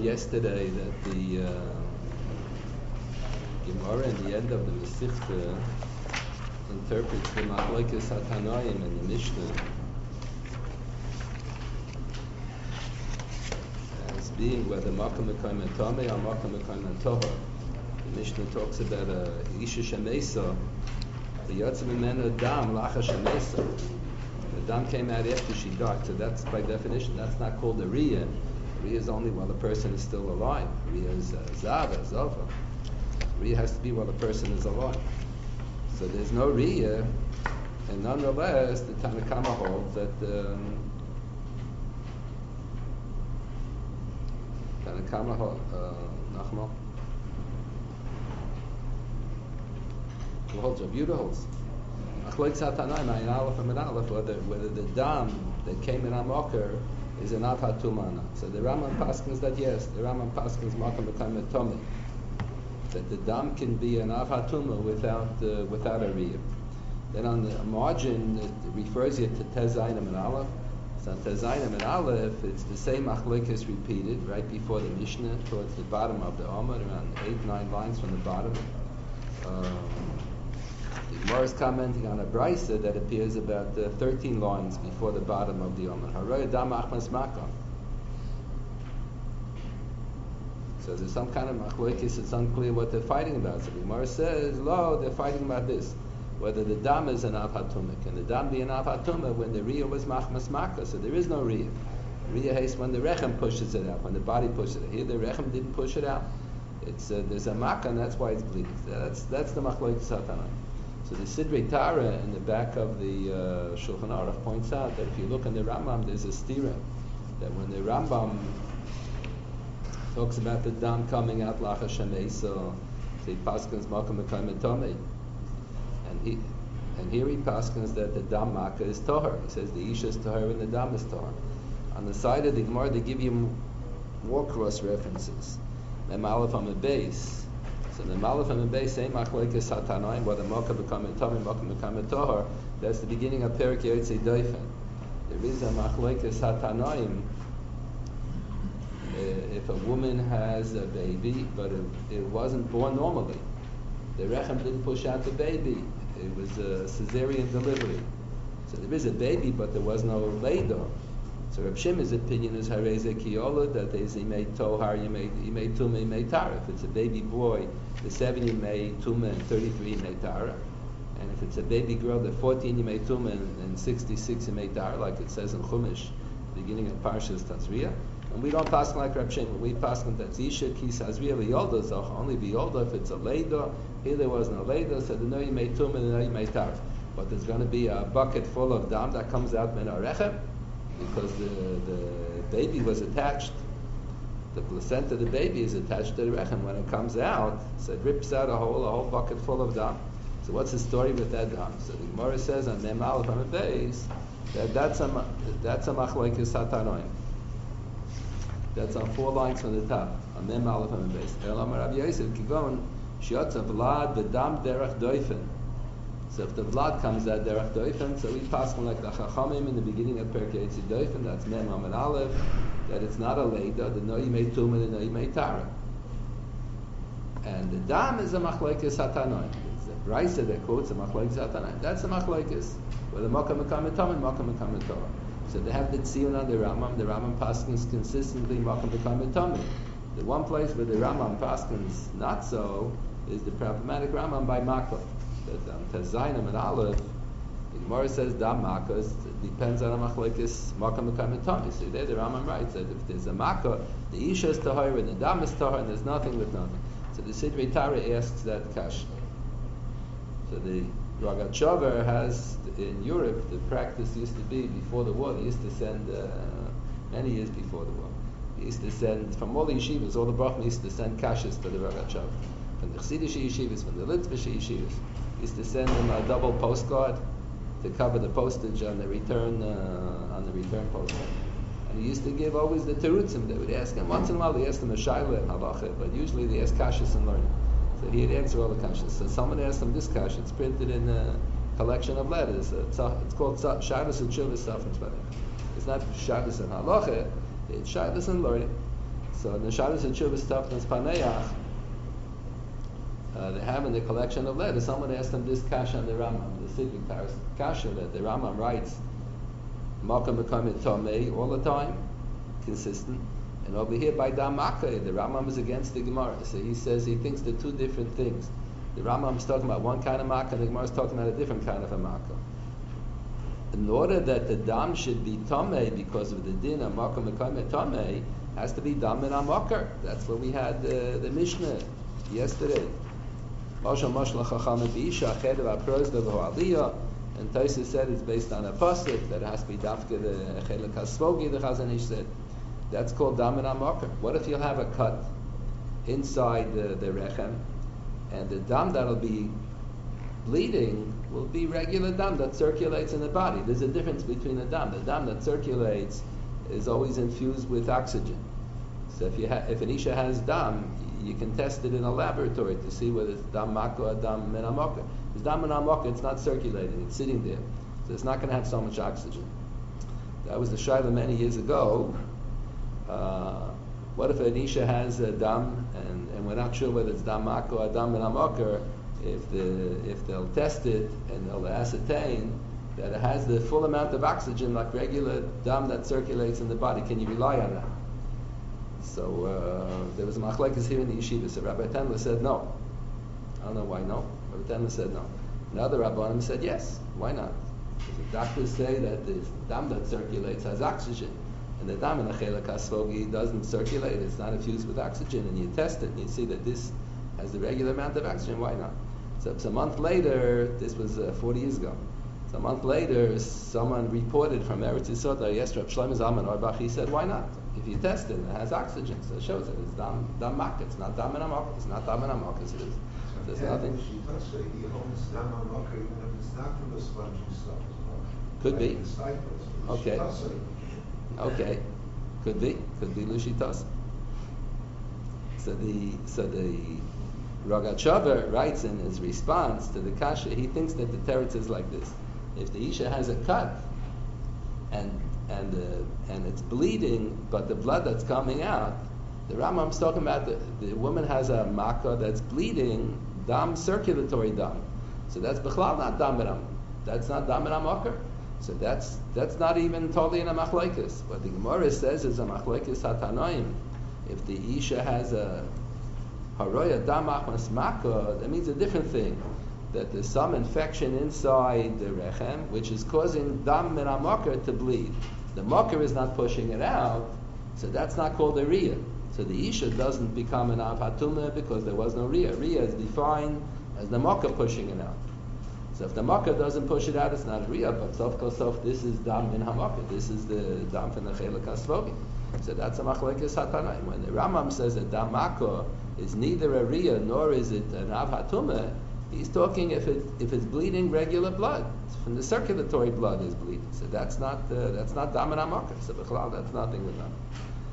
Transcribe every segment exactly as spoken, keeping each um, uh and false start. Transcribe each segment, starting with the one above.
yesterday that the uh, Gemara in the end of the Masechta interprets the Machlokes HaTanoim in the Mishnah as being whether Makom Mekayim Tomei or Makom Mekayim Tohar. The Mishnah talks about a Isha Shemesa, the Yotze Mimenu Dam Lacha Shemesa. The dam came out after she died, so that's by definition that's not called a Riyah. Riyah is only while the person is still alive. Riyah is uh, Zava, Zava. Riyah has to be while the person is alive. So there's no Riyah, and nonetheless, the Tanna Kama holds that um, Tanna Kama holds, uh, Nachman, who holds, Rav Yehuda holds. Machlokes HaTanoim, Ayin Aleph and Aleph, whether whether the dam that came in Amoker is an Av HaTumah or not. So the Rambam paskins that yes, the Rambam paskins Makom Mekayim Tomei, that the dam can be an Av HaTumah without uh, without a Riyah. Then on the margin it refers you to Tezayim and Aleph. So on Tezayim and Aleph, it's the same Machlokes repeated right before the Mishnah towards the bottom of the Amud, around eight nine lines from the bottom. Um, The Gemara is commenting on a brisa that appears about uh, thirteen lines before the bottom of the Amud. Haroy Dam Achmas Makam. So there's some kind of machlokes. It's unclear what they're fighting about. So the Gemara says, "Lo, they're fighting about this: whether the dam is an Av HaTumah. Can the dam be an Av HaTumah when the riyah was Machmas Makah? So there is no riyah. Riyah is when the rechem pushes it out, when the body pushes it out. Here the rechem didn't push it out. It's uh, there's a makah, and that's why it's bleeding. That's that's the machlokes HaTanoim. So the Sidrei Tara in the back of the uh, Shulchan Aruch points out that if you look in the Rambam, there's a stira that when the Rambam talks about the dam coming out Lacha Shemesa, he paskins Makom Mekayim Tomei, and he and here he paskins that the dam Makkah is Tohar. He says the Isha is Tohar and the dam is Tohar. On the side of the Gemara, they give you more cross references. Mem Aleph on the base. So the Malach and the base say Machlokes HaTanoim, whether Makom Mekayim Tomei, Makom Mekayim Tohar. That's the beginning of Perek Yotzei Doifen. There is a Machlokes HaTanoim. Uh, if a woman has a baby, but it, it wasn't born normally, the rechem didn't push out the baby. It was a cesarean delivery. So there is a baby, but there was no leidah. So Reb Shimon's opinion is Hareze Kiyola, that is he made Tohar, he made he made Tumah, he made Tara. If it's a baby boy, the seven you made Tumah and thirty-three you made Tara. And if it's a baby girl, the fourteen you made Tumah and, and sixty-six you made Tara, like it says in Chumash, beginning of Parshas Tazria. And we don't pass like Reb Shimon. We pass on that Zisha Ki Sazria V'Yolda Zoch, only V'Yolda if it's a Leidah. Here there was no Leidah, so the no you made Tumah and the no you made Tara. But there's going to be a bucket full of dam that comes out min Arechem, because the, the baby was attached, the placenta of the baby is attached to the rechem. When it comes out, so it rips out a whole a whole bucket full of dam. So what's the story with that dam? So the Gemara says on Mem Aleph on the base that that's a that's a Machlokes HaTanoim. That's on four lines from the top on Mem Aleph on the base. Elam Rav Yosef Kigon Shiatza Vlad V'Dam Derech Doifen. So if the blood comes out derech doifen, so we pass on like the Chachamim in the beginning of Perek Yotzei Doifen, that's Mem Amud Aleph, that it's not a leida, the no you made tumah, the no you made tara. And the dam is a machlokes HaTanoim. It's a brisa that quotes a machlokes HaTanoim. That's a machlokes. Whether Makom Mekayim Tomei, Makom Mekayim Tohar. So they have the tziyun on the Rambam. The Rambam paskins consistently Makom Mekayim Tomei. The one place where the Rambam paskins not so is the problematic Rambam by Makla. That on Tezayim and Aleph, the Gemara says dam makkah depends on a machlokes Makom Mekayim Tomei. So there the Rambam writes that if there's a makkah, the isha is tahor and the dam is tahor, and there's nothing with nothing. So the Sidrei Tara asks that kash. So the Rogatchover has in Europe, the practice used to be before the war. They used to send uh, many years before the war. They used to send from all the yeshivas, all the brachim used to send kashas to the Rogatchover. From the Chassidish yeshivas, from the Litvish yeshivas, used to send them a double postcard to cover the postage on the return uh, on the return postcard. And he used to give always the terutzim. They would ask him once in a while. They asked him a shaila and halacha, but usually they ask kashas and learning. So he'd answer all the kashas. So someone asked him this kasha. It's printed in a collection of letters. It's, it's called Shadas and Shuvas Safras. It's not Shadas and halacha. It's Shadas and learning. So in the Shabbos and Chuvas Tafnas Paneach, uh, they have in the collection of letters, someone asked them this kasha on the Rambam, the Sidvik Taras kasha that the Rambam writes, Malka Mekamit Tomei all the time, consistent. And over here by Dam Makkah, the Rambam is against the Gemara. So he says he thinks they're two different things. The Rambam is talking about one kind of Makkah, and the Gemara is talking about a different kind of a Makkah. In order that the Dam should be Tomei because of the din of Malka Mekamit Tomei, has to be Dam in Amakar. That's what we had uh, the Mishnah yesterday. Mashal Mashal Chacham B'Isha Ched of Apros V'Ho Aliyah. And Tosfos said it's based on a pasuk that it has to be Dafka the Chelek HaSvogi. The Chazon Ish said that's called Dam in Amakar. What if you'll have a cut inside the, the rechem, and the dam that'll be bleeding will be regular dam that circulates in the body? There's a difference between the dam. The dam that circulates is always infused with oxygen. So if you ha- if an isha has dam, you can test it in a laboratory to see whether it's dam maka or dam min amaka. If dam min amaka, it's not circulating; it's sitting there, so it's not going to have so much oxygen. That was the shayla many years ago. Uh, what if an isha has a dam, and, and we're not sure whether it's dam maka or dam min amaka? If the if they'll test it and they'll ascertain that it has the full amount of oxygen like regular dam that circulates in the body, can you rely on that? So uh, there was a machlekes here in the yeshiva. So Rabbi Tendler said no. I don't know why no. Rabbi Tendler said no. Another Rabbanim said yes. Why not? Because the doctors say that the dam that circulates has oxygen, and the dam in the Chelek HaSvogi doesn't circulate. It's not infused with oxygen, and you test it and you see that this has the regular amount of oxygen. Why not? So, so a month later, this was uh, forty years ago. So a month later, someone reported from Eretz Yisrael, yes, Reb Shlomo Zalman Auerbach, he said, why not? If you test it, it has oxygen, so it shows that it's dam dam mak. It's not dam in amak. It's not dam in amak. It is. There's yeah, nothing. She does say he holds dam amak even if it's not from the spongy stuff. Could be. Okay. Okay. Could be. Could be Lushitas. So the so the Rogatchover writes in his response to the kasha, he thinks that the teretz is like this: if the isha has a cut and and uh, and it's bleeding, but the blood that's coming out, the Rambam's talking about the, the woman has a makkah that's bleeding, dam, circulatory dam. So that's b'chlal not dam b'ram. That's not dam b'ram makar. So that's that's not even totally in a machlekes. What the Gemara says is a machlekes hatanoim. If the isha has a haroya dam achmas makkah, that means a different thing. That there's some infection inside the rechem, which is causing dam min makar to bleed. The makar is not pushing it out, so that's not called a riyah. So the isha doesn't become an avatumah because there was no riyah. Riyah is defined as the makar pushing it out. So if the makar doesn't push it out, it's not a riyah. But sof kol sof, this is dam min hamakar. This is the dam from the chelek hasvogi. So that's a machlekes hatanaim. When the Rambam says that dam makar is neither a riyah nor is it an avatumah, he's talking if it if it's bleeding regular blood, from the circulatory blood is bleeding. So that's not uh, that's not dam and amakar. So b'chlal, that's nothing with dam.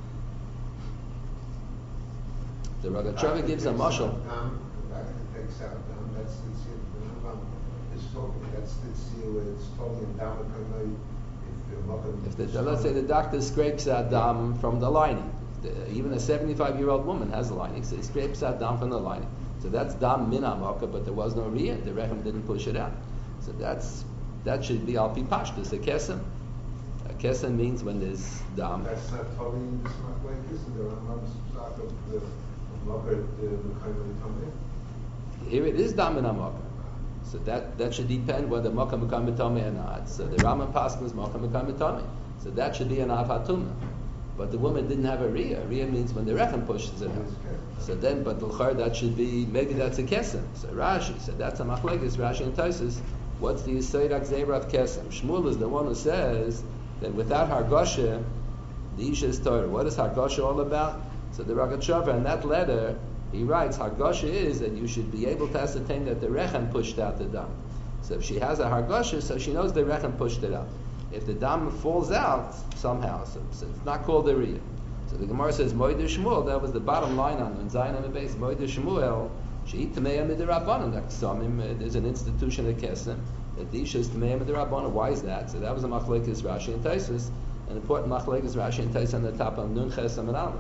The Rogatchover gives a mashal. Dam, the doctor takes out dam. That's the seal. The Rambam is talking. That's the seal where it's totally in dam. If the If the, let's say the doctor scrapes out dam from the lining, the, even a seventy-five-year-old woman has a lining, so he scrapes out dam from the lining. So that's dam min amakar, but there was no riyah. The rechem didn't push it out. So that's that should be al pi pashtus a kesem. A kesem means when there's dam. That's not totally in this machlekes. The Rambam's talk of the makar, the mekayim tameh. Here it is dam min amakar. So that, that should depend whether makar mekayim tameh or not. So the Rambam passes makar mekayim tameh. So that should be an avatumah. But the woman didn't have a riyah. Riyah means when the rechem pushes it out. So then, but l'char that should be, maybe that's a kesem. So Rashi said that's a machlekes. Rashi and Tosfos, what's the yisod hakzera of kesem? Shmuel is the one who says that without hargosha, the isha is Torah. What is hargosha all about? So the Rogatchover in that letter, he writes, hargosha is that you should be able to ascertain that the rechem pushed out the dam. So if she has a hargosha, so she knows the rechem pushed it out. If the dam falls out somehow, so, so it's not called a riyah. So the Gemara says, Moed Shmuel, that was the bottom line on when Zayin on the base, Moed Shmuel, She'it Tameya Midirabbanan, that Ksamim, there's an institution at Kesem, that the Isha is Tameya Midirabbanan. Why is that? So that was a machlekes Rashi and Tosfos, an important machlekes Rashi and Tosfos on the top of Nun Chesam and Alma.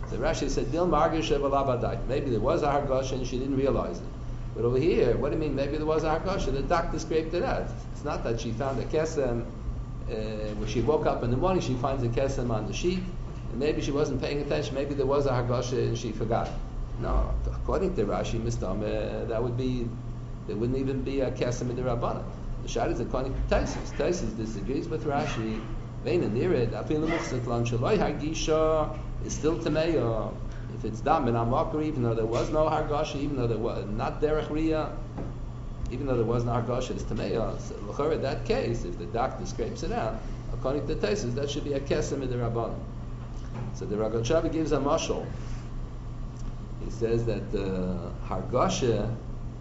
So Rashi said, Dil margish evalabadai. Maybe there was a hargasha and she didn't realize it. But over here, what do you mean? Maybe there was a hargasha. The doctor scraped it out. It's not that she found a kesem. Uh, when she woke up in the morning, she finds a kesem on the sheet, and maybe she wasn't paying attention. Maybe there was a hargasha and she forgot. No, according to Rashi, Mistam, uh, that would be, there wouldn't even be a kesem in the Rabbanah. The shad is according to Taisus. Taisus disagrees with Rashi. Vein and near it, afil muchzet lan shaloi hargisha is still tameya. If it's dam and amakar, even though there was no hargasha, even though there was not derech riyah, even though there was no hargasha, it's tameya. So in that case, if the doctor scrapes it out, according to Taisus, that should be a kesem in the Rabbanah. So the Ragat Shabi gives a mashal. He says that the hargasha,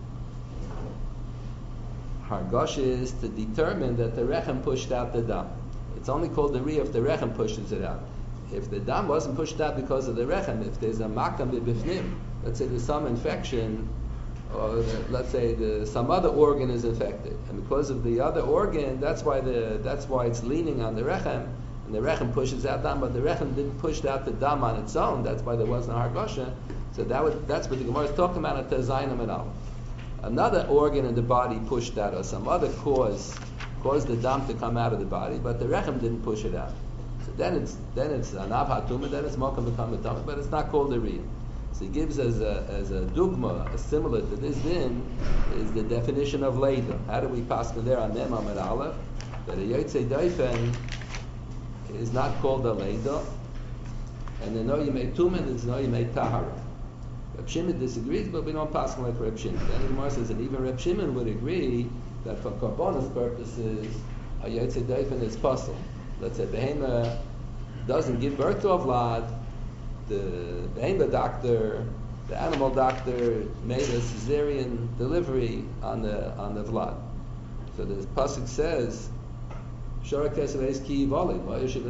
hargasha is to determine that the rechem pushed out the dam. It's only called the riyah if the rechem pushes it out. If the dam wasn't pushed out because of the rechem, if there's a makam b'bifnim, let's say there's some infection, or the, let's say the, some other organ is infected, and because of the other organ, that's why the that's why it's leaning on the rechem, and the rechem pushes out dam, but the rechem didn't push out the dam on its own. That's why there wasn't a hargasha. So that would that's what the Gemara is talking about at Tezayim and Al. Another organ in the body pushed out, or some other cause caused the dam to come out of the body, but the rechem didn't push it out. So then it's then it's an avhatum, then it's mokam become a tumah, but it's not called a riyah. So he gives as a as a dugma, a similar to this din, is the definition of leida. How do we pass there on them Amar Aleph? That a yotzei daifen is not called a leida, and the no yimei tumen is no yimei tahara. Reb Shimon disagrees, but we don't pass like Reb Shimon. Then the Gemara says that even Reb Shimon would agree that for korbanos purposes, a yotzei daifen is possible. Let's say behema doesn't give birth to a vlad, the behema doctor, the animal doctor made a cesarean delivery on the on the vlad. So the pasuk says, "Shora keseves ki yivolet."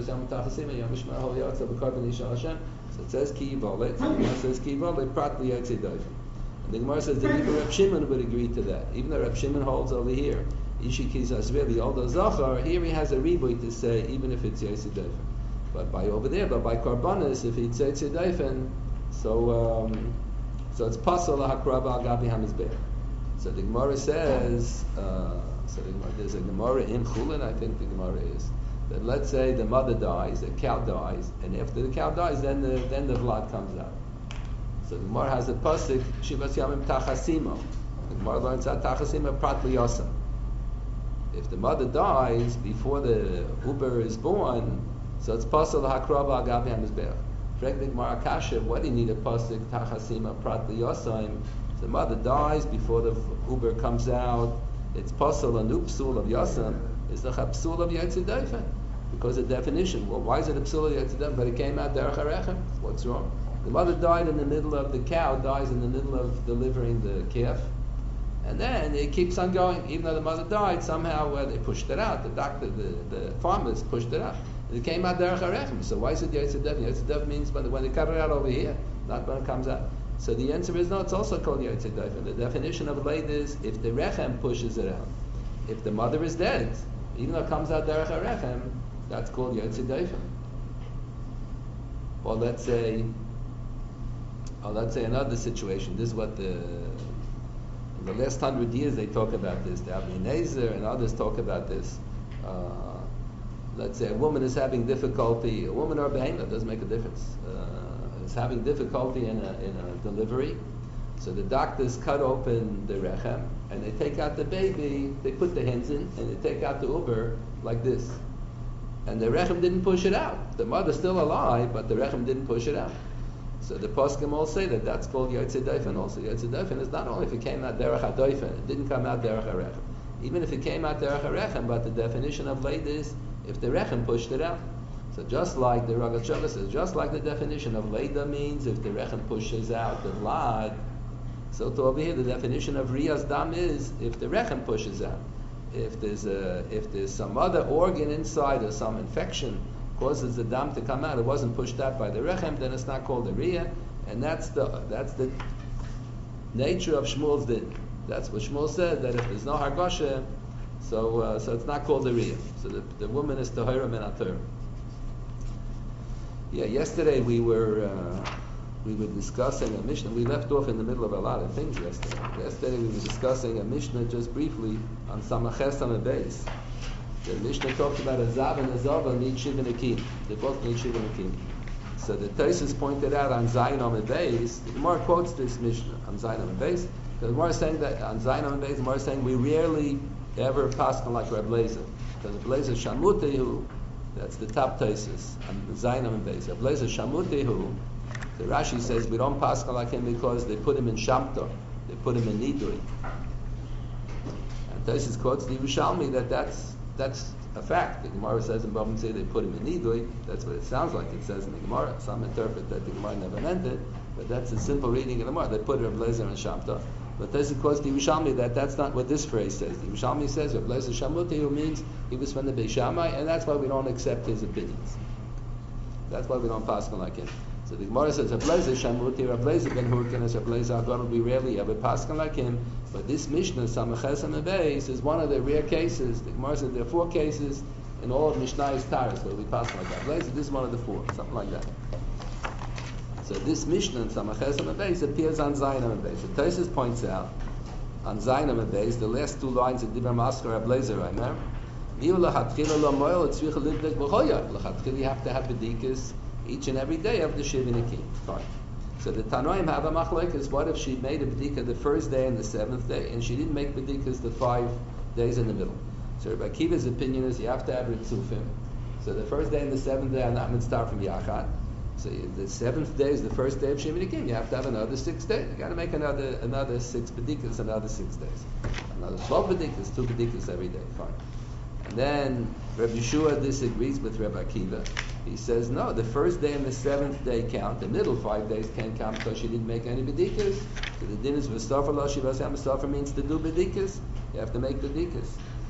So it says ki yivolet. The Gemara says ki yivolet prat liyotzei daifen. And the Gemara says that even Reb Shimon would agree to that. Even though Reb Shimon holds over here, Ishikis Asveli, although Zachar, here he has a riboy to say, even if it's Yotzei Daifen. But by over there, but by Karbanis, if it's Yotzei Daifen, so um, so it's Pasal HaKrava Al Gabi HaMizbech. So the Gemara says, uh, so the Gemara, there's a Gemara in Chulin, I think the Gemara is, that let's say the mother dies, the cow dies, and after the cow dies, then the then the blood comes out. So the Gemara has a pasuk, Shivas Yamim Tachasimo. The Gemara learns that Tachasimo Prat Liyosam. If the mother dies before the uber is born, so it's pasal hakrava agavi hamizbeach. Fregdik Marakasha, what do you need a pasuk tachasima prat liyosaim? The mother dies before the uber comes out. It's pasal a new psul of yosam. It's the psul of yotzei daifen because the definition. Well, why is it a psul of yotzei daifen? But it came out derech harechem. What's wrong? The mother died in the middle of the cow dies in the middle of delivering the calf. And then it keeps on going, even though the mother died, somehow uh, they pushed it out. The doctor, the, the farmers pushed it out. And it came out derech harechem. So why is it yotzei daifen? Yotzei daifen means when, when they cut it out over here, not when it comes out. So the answer is no, it's also called yotzei daifen. The definition of leid is if the rechem pushes it out. If the mother is dead, even though it comes out derech harechem, that's called yotzei daifen. Or let's say, or let's say another situation. This is what the in the last hundred years they talk about this. The Avnei Nezer and others talk about this. Uh, let's say a woman is having difficulty, a woman or a behemah, doesn't make a difference, uh, is having difficulty in a, in a delivery. So the doctors cut open the rechem and they take out the baby, they put the hands in and they take out the uber like this. And the rechem didn't push it out. The mother's still alive, but the rechem didn't push it out. So the poskim all say that that's called yotzei daifen also. Yotzei daifen is not only if it came out derech hadoifen, it didn't come out derech harechem. Even if it came out derech harechem, but the definition of leid is if the rechem pushed it out. So just like the Ragat Shava says, just like the definition of leida means if the rechem pushes out the vlad, so to over here the definition of riyas dam is if the rechem pushes out. If there's a, if there's some other organ inside or some infection causes the dam to come out, it wasn't pushed out by the rechem, then it's not called a riyah, and that's the that's the nature of Shmuel's din. That's what Shmuel said, that if there's no hargasha, so uh, so it's not called a riyah. So the, the woman is tahira min atur. Yeah, yesterday we were uh, we were discussing a Mishnah. We left off in the middle of a lot of things yesterday. Yesterday we were discussing a Mishnah just briefly on Samaches on the base. The Mishnah talked about a Zav and a Zava need Shiv and Akim. They both need Shiv and Akim. So the Taisus pointed out on Zayin on the base, the Gemara quotes this Mishnah on Zayin on the base. The Gemara is saying that on Zayin on the base, the Gemara is saying we rarely ever paskin like Reb Lezer. Because Reb Lezer Shamutehu, that's the top Taisus on Zayin on the base. Reb Lezer Shamutehu, the Rashi says we don't paskin like him because they put him in Shamta, they put him in Nidui. And Taisus quotes the Yerushalmi that that's that's a fact. The Gemara says in Bava Metzia they put him in Nidui. That's what it sounds like it says in the Gemara. Some interpret that the Gemara never meant it, but that's a simple reading of the Gemara. They put Reb Lezer in Shamta. But this quotes the Yerushalmi that that's not what this phrase says. The Yerushalmi says Reb Lezer Shamutehu means he was from the Beis Shammai, and that's why we don't accept his opinions. That's why we don't pass him like him. So the Gemara says Reb Lezer Shamutehu, Reb Lezer ben Hurkin, as Reb Lezer Agadol, we rarely ever pass him like him. But this Mishnah, Samaches and Beis, is one of the rare cases. The Gemara says there are four cases in all of Mishnah's Taras where we pass like that. Lezer, this is one of the four, something like that. So this Mishnah in Samaches and Beis appears on Zayin and Beis. The Taisus points out on Zayin and Beis, the last two lines of Divrei Maskar Reb Lezer right now. You have to have bedikas each and every day of the Shiv and Akim. Fine. So the Tanoim have a machlokes. What if she made a bedika the first day and the seventh day, and she didn't make bedikas the five days in the middle? So Rabbi Akiva's opinion is you have to have ritzufim. So the first day and the seventh day are not mitzvah from Yachad. So the seventh day is the first day of Shiv and Akim. You have to have another six days. You got to make another another six bedikas, another six days, another twelve bedikas, two bedikas every day. Fine. And then Rabbi Yeshua disagrees with Rabbi Akiva. He says, no, the first day and the seventh day count. The middle five days can't count because she didn't make any bedikas. So the din is v'stofer lo shivasam. V'stofer means to do bedikas. You have to make bedikas.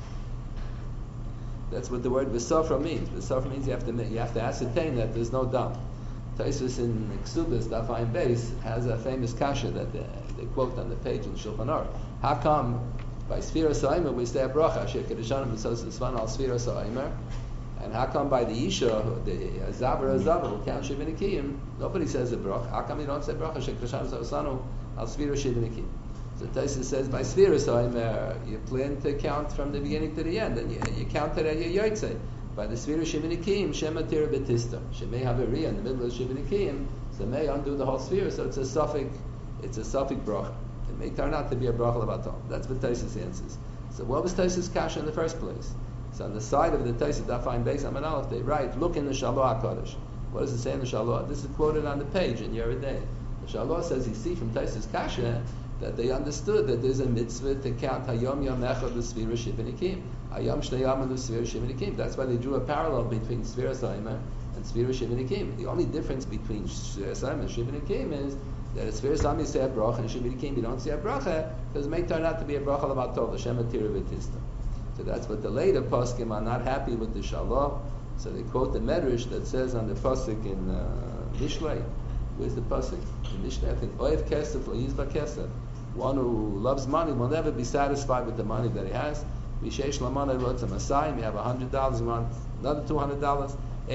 That's what the word v'stofer means. V'stofer means you have to make, you have to ascertain that there's no dam. Taisus in Ksubas, Daf Ayin Beis, has a famous kasha that they, they quote on the page in Shulchan Aruch. How come by Sfira Sa'imer we say a bracha, Shekadishanim V'sos Svan al Sfira Sa'imer? And how come by the Isha, the Zavar Zavar, who count Shiv and Akim, nobody says a bracha? How come you don't say bracha, Shekadishanim V'sos al Sfira Shiv and Akim? So Taisus says by Sfira Sa'imer, you plan to count from the beginning to the end, and you, you count it at your Yotzei. By the Sfira Shiv and Akim, Shema Tira Betista. She may have a Riyah in the middle of Shiv and Akim, so it may undo the whole Sfira, so it's a suffix, it's a suffix bracha. It may turn out to be a bracha levatal. That's what Taisus answers. So what was Taisus kasha in the first place? So on the side of the Taisus Daf Ayin Beis Amud Aleph, they write, look in the Shalom HaKadosh. What does it say in the Shalom? This is quoted on the page in Yoreh De'ah. The Shalom says, you see from Taisus kasha, that they understood that there's a mitzvah to count Hayom Yom Echad L'Sfira Shiv and Akim. Hayom Shnei Yom L'Sfira Shiv and Akim. That's why they drew a parallel between Sfira Sa'imer and Sfira Shiv and Akim. The only difference between Sfira Sa'imer and Shiv and Akim is that at Sfira Sa'imer you say a bracha, and Shiv and Akim you don't say a bracha, because it may turn out to be a bracha l'mat tov, Hashem Atira V'tista. So that's what the later poskim are not happy with the Shalom. So they quote the Medrash that says on the pasuk in uh, Mishlei. Where's the pasuk? In Mishlei, I think, Oev Kesef L'Yizba Kesef. One who loves money will never be satisfied with the money that he has. Vishesh Lamana wrote some Masayim, you have a hundred dollars, you want another two hundred dollars.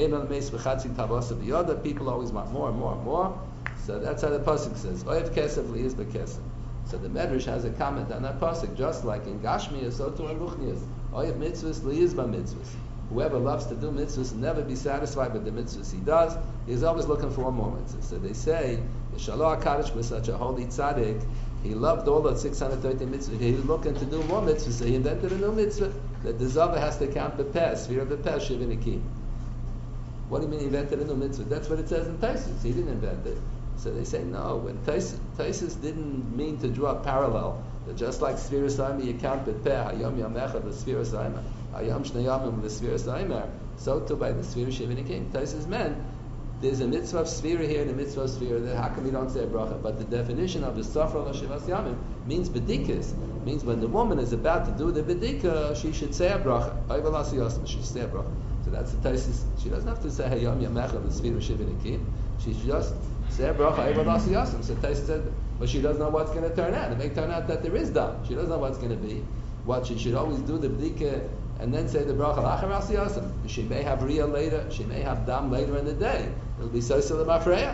People always want more and more and more. So that's how the pasuk says. Oev kesef liyizba kesef. So the Medrash has a comment on that pasuk, just like in Gashmiya, so too in Ruchnias. Oev mitzvahs liyizba mitzvahs. Whoever loves to do mitzvahs will never be satisfied with the mitzvahs he does. He's always looking for more mitzvahs. So they say, the Shalom HaKadosh was such a holy tzaddik. He loved all the six hundred thirty mitzvahs. He was looking to do more mitzvahs, so he invented a new mitzvah that the Zava has to count Bepes, Sfira Bepes, Shiv and Akim. What do you mean he invented a new mitzvah? That's what it says in Taisus. He didn't invent it. So they say no. When Taisus, Taisus didn't mean to draw a parallel. That just like Sfira Sa'imer, you count Bepeh, Hayom Yom Echad, the Sfira Sa'imer, Hayom Shnei Yomim, the Sfira Sa'imer. So too by the Sfira Shiv and Akim. Taisus meant there's a mitzvah of Sfira here and a mitzvah of Sfira there. How come you don't say a bracha? But the definition of the Safra L'Shivas Yamim means bedikas. Means when the woman is about to do the bedika, she should say a bracha. She should say a bracha. So that's the Taisus. She doesn't have to say Hayom Yom Echad, the Sfira Shiv and Akim. She should just say a bracha. So Taisus said, but she doesn't know what's going to turn out. It may turn out that there is dam. She doesn't know what's going to be. What she should always do the bedika and then say the bracha l'achar asiyasam. She may have riyah later. She may have dam later in the day. It'll be so silly mafreya.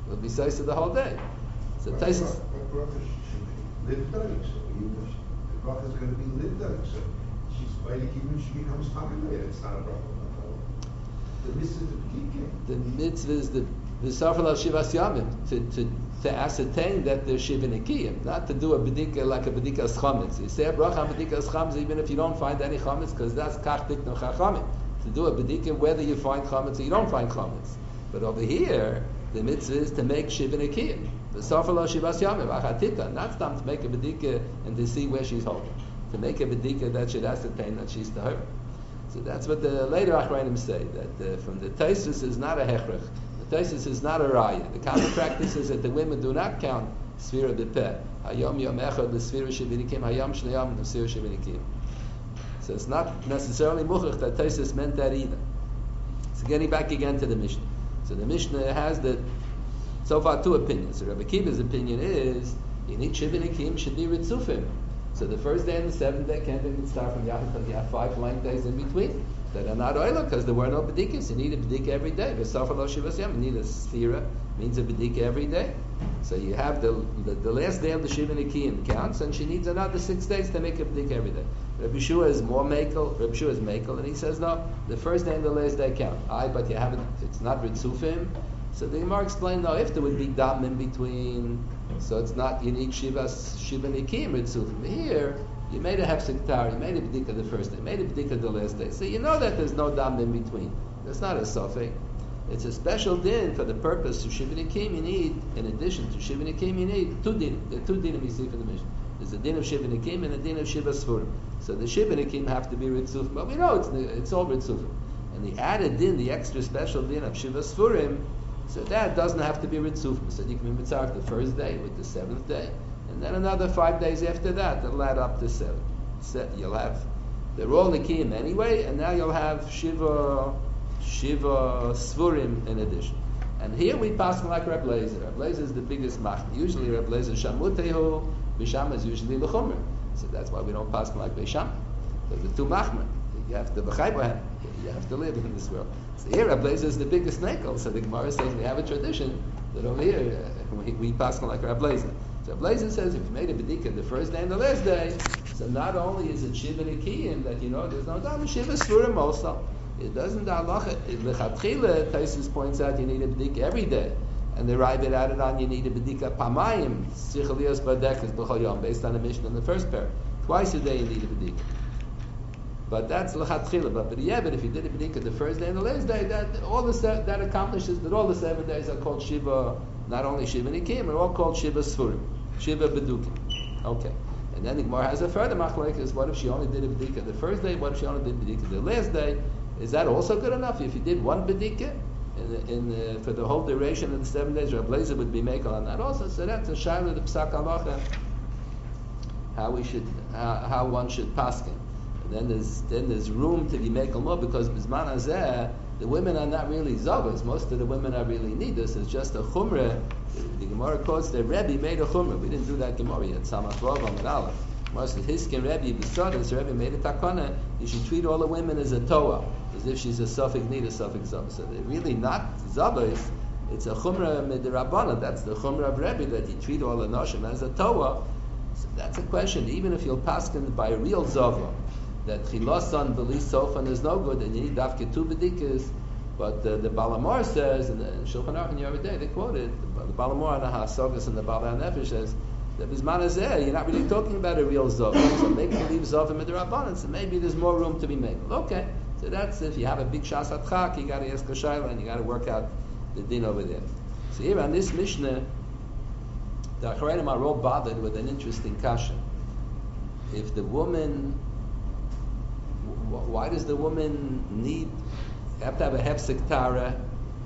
It'll be Saisa the whole day. So But Taisus. But bracha should be livdarik, so even if the bracha is going to be livdarik, so she's by the even she becomes tamid, it's not a bracha. The mitzvah is the pekin. The mitzvah is the v'safar al shivas yamim to to to ascertain that they're shiva nikiyim, not to do a bedika like a bedika as chametz. You say a bracha on bedika as chametz even if you don't find any chametz, because that's kach diknu chachamim. To do a bedika whether you find chametz or you don't find chametz. But over here, the mitzvah is to make shiva nikiyim. V'safar al shivas yamim achatita, not stam to make a bedika and to see where she's holding. To make a bedika that should ascertain that she's tahor. So that's what the later Achrayim say, that uh, from the Taisus is not a hechrech. The Taisus is not a raya. The common practice is that the women do not count Sfira B'peh. Hayom Yom Echad L'Sfira Shevinikim, Hayom Shneyom L'Sfira Shevinikim. So it's not necessarily muchach that Taisus meant that either. So getting back again to the Mishnah. So the Mishnah has the, so far two opinions. So Rabbi Kiva's opinion is, you need Shevinikim should be Ritzufim. So the first day and the seventh day can't even start from Yachid because you have five blank days in between that are not oila because there were no bedikas. You need a bedika every day. You need a sphira, means a bedika every day. So you have the, the the last day of the Shiva Nikiyim counts, and she needs another six days to make a bedika every day. Rabbi Shua is more makel. Rabbi Shua is makel, and he says no. The first day and the last day count. Aye, but you haven't. It's not ritzufim. So the Gemara explained no. If there would be dam in between. So it's not unique Shiva Shiva Nikim Ritzufim. Here, you made a hefsek tar, you made a bedika the first day, made a bedika the last day. So you know that there's no dam in between. That's not a sofek. It's a special din for the purpose of Shiva Nikim. You need, in addition to Shiva Nikim, you need two din. The two dinim you see from the Mishnah. There's a din of Shiva Nikim and a din of Shiva Sfurim. So the Shiva Nikim have to be Ritzufim, but we know it's it's all Ritzufim. And the added din, the extra special din of Shiva Sfurim, so that doesn't have to be Ritzufim. So you can be Mitzarek the first day with the seventh day, and then another five days after that, that'll add up to seven. So you'll have, they're all Nikiyim anyway, and now you'll have Shiva, Shiva Svurim in addition. And here we pass like Reb Lezer. Reb Lezer is the biggest machna. Usually Reb Lezer Shamutehu, Bisham is usually L'chumr. So that's why we don't pass like Bisham. There's the two machna. You have to b'chaybohem. You have to live in this world. So here, Rabbi Lezer is the biggest nekel. So the Gemara says we have a tradition that over here uh, we, we pass like Rabbi Lezer. So Rabbi Lezer says if you made a bedika the first day and the last day, so not only is it shiva nikiyim that you know there's no doubt shiva sfurim also. It doesn't halacha. Lechatchila, Taisus points out you need a bedika every day, and the Ravid added on you need a bedika pamayim sichalios badekas b'chol yom based on the Mishnah in the first pair. Twice a day you need a bedika. But that's l'chatchila. But but yeah, but if you did a bedika the first day and the last day, that all the se- that accomplishes that all the seven days are called shiva. Not only shiva nikim, are all called shiva sfurim, shiva bedukim. Okay, and then the Gemara has a further machlek is what if she only did a bedika the first day? What if she only did bedika the last day? Is that also good enough? If you did one bedika in the, in the, for the whole duration of the seven days, Rabbi Lezer would be making on that also. So that's a shayla the psak halacha. How we should, how, how one should paskin. Then there's then there's room to be makel more because bisman hazeh the women are not really zovas. Most of the women are really nidus. It's just a chumrah. The, the Gemara quotes that Rebbe made a chumrah. We didn't do that Gemara yet. Samach Vav Amud Aleph. Most of Hiskin Rebbe b'sodas Rebbe made a takana. You should treat all the women as a toa, as if she's a suffix nidus, suffix zovas. So they're really not zovas. It's a chumrah midrabana. That's the chumrah of Rebbe that you treat all the noshim as a toa. So that's a question. Even if you'll paskin by a real zova, that chilosan b'li sofan is no good, and you need dafke two bedikas. But uh, the Balamor says, and the Shulchan Aruch in the other day they quoted the, the Balamor and the Hasogas and the Bala Nefesh says that bisman hazeh you're not really talking about a real zov. So make believe zovim midrabanan. So maybe there's more room to be made. Okay, so that's if you have a big shas atchak, you got to ask a shayla and you got to work out the din over there. So here on this Mishnah, the Acharayim are all bothered with an interesting kasha. If the woman Why does the woman need have to have a hefsek tara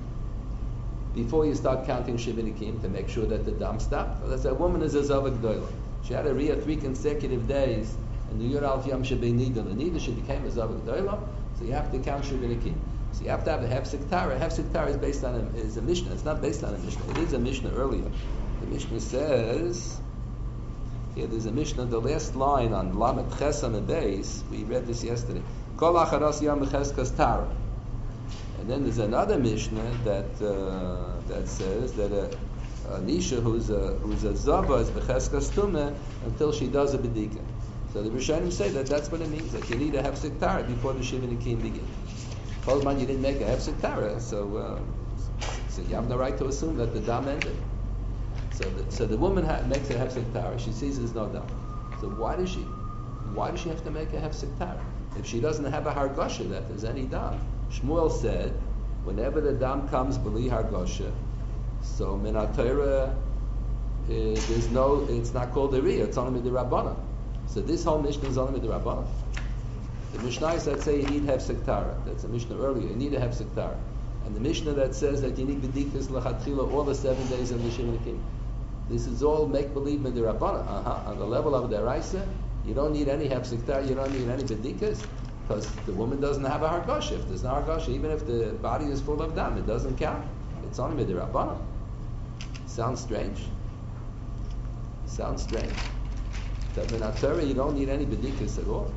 before you start counting shivinikim to make sure that the dam stopped? Well, that's a woman is a zavak doila. She had a riyah three consecutive days, and the yur alf yam shebei nidon. The nidon she became a zavak doila, so you have to count shivinikim. So you have to have a hefsek tara. Hefsek tara is based on a, is a mishnah. It's not based on a mishnah. It is a mishnah earlier. The mishnah says. Yeah, there's a Mishnah, the last line on Lamed Chesam and Beis, we read this yesterday. Kol acharos yam cheskas tara. And then there's another Mishnah that uh, that says that a a nisha who's a who's a zava is becheskas tumah until she does a bedika. So the Rishonim say that that's what it means, that you need a hefsek tara before the Shiva Nikim begin. Kolman, you didn't make a hefsek tara, so uh, so you have no right to assume that the dam ended. So the, so the woman ha- makes a hefsek tara. She sees there's no dam. So why does she? Why does she have to make a hefsek tara if she doesn't have a hargosha that there's any dam? Shmuel said, whenever the dam comes b'li hargosha, so min ha-Torah, uh, there's no, it's not called a riyah, it's only midrabanan. So this whole Mishnah is only midrabanan. The Mishnah that say you need hefsek tara, that's a Mishnah earlier, you need a hefsek tara. And the Mishnah that says that you need b'dikas l'chatchila all the seven days of the Shiva Nikim. This is all make-believe midrabanan. Uh-huh. On the level of the Raisa, you don't need any hefsek tara, you don't need any b'dikas, because the woman doesn't have a hargosha. If there's no hargosha, even if the body is full of dam, it doesn't count. It's only midrabanan. Sounds strange. Sounds strange. That in Torah you don't need any bedikas at all.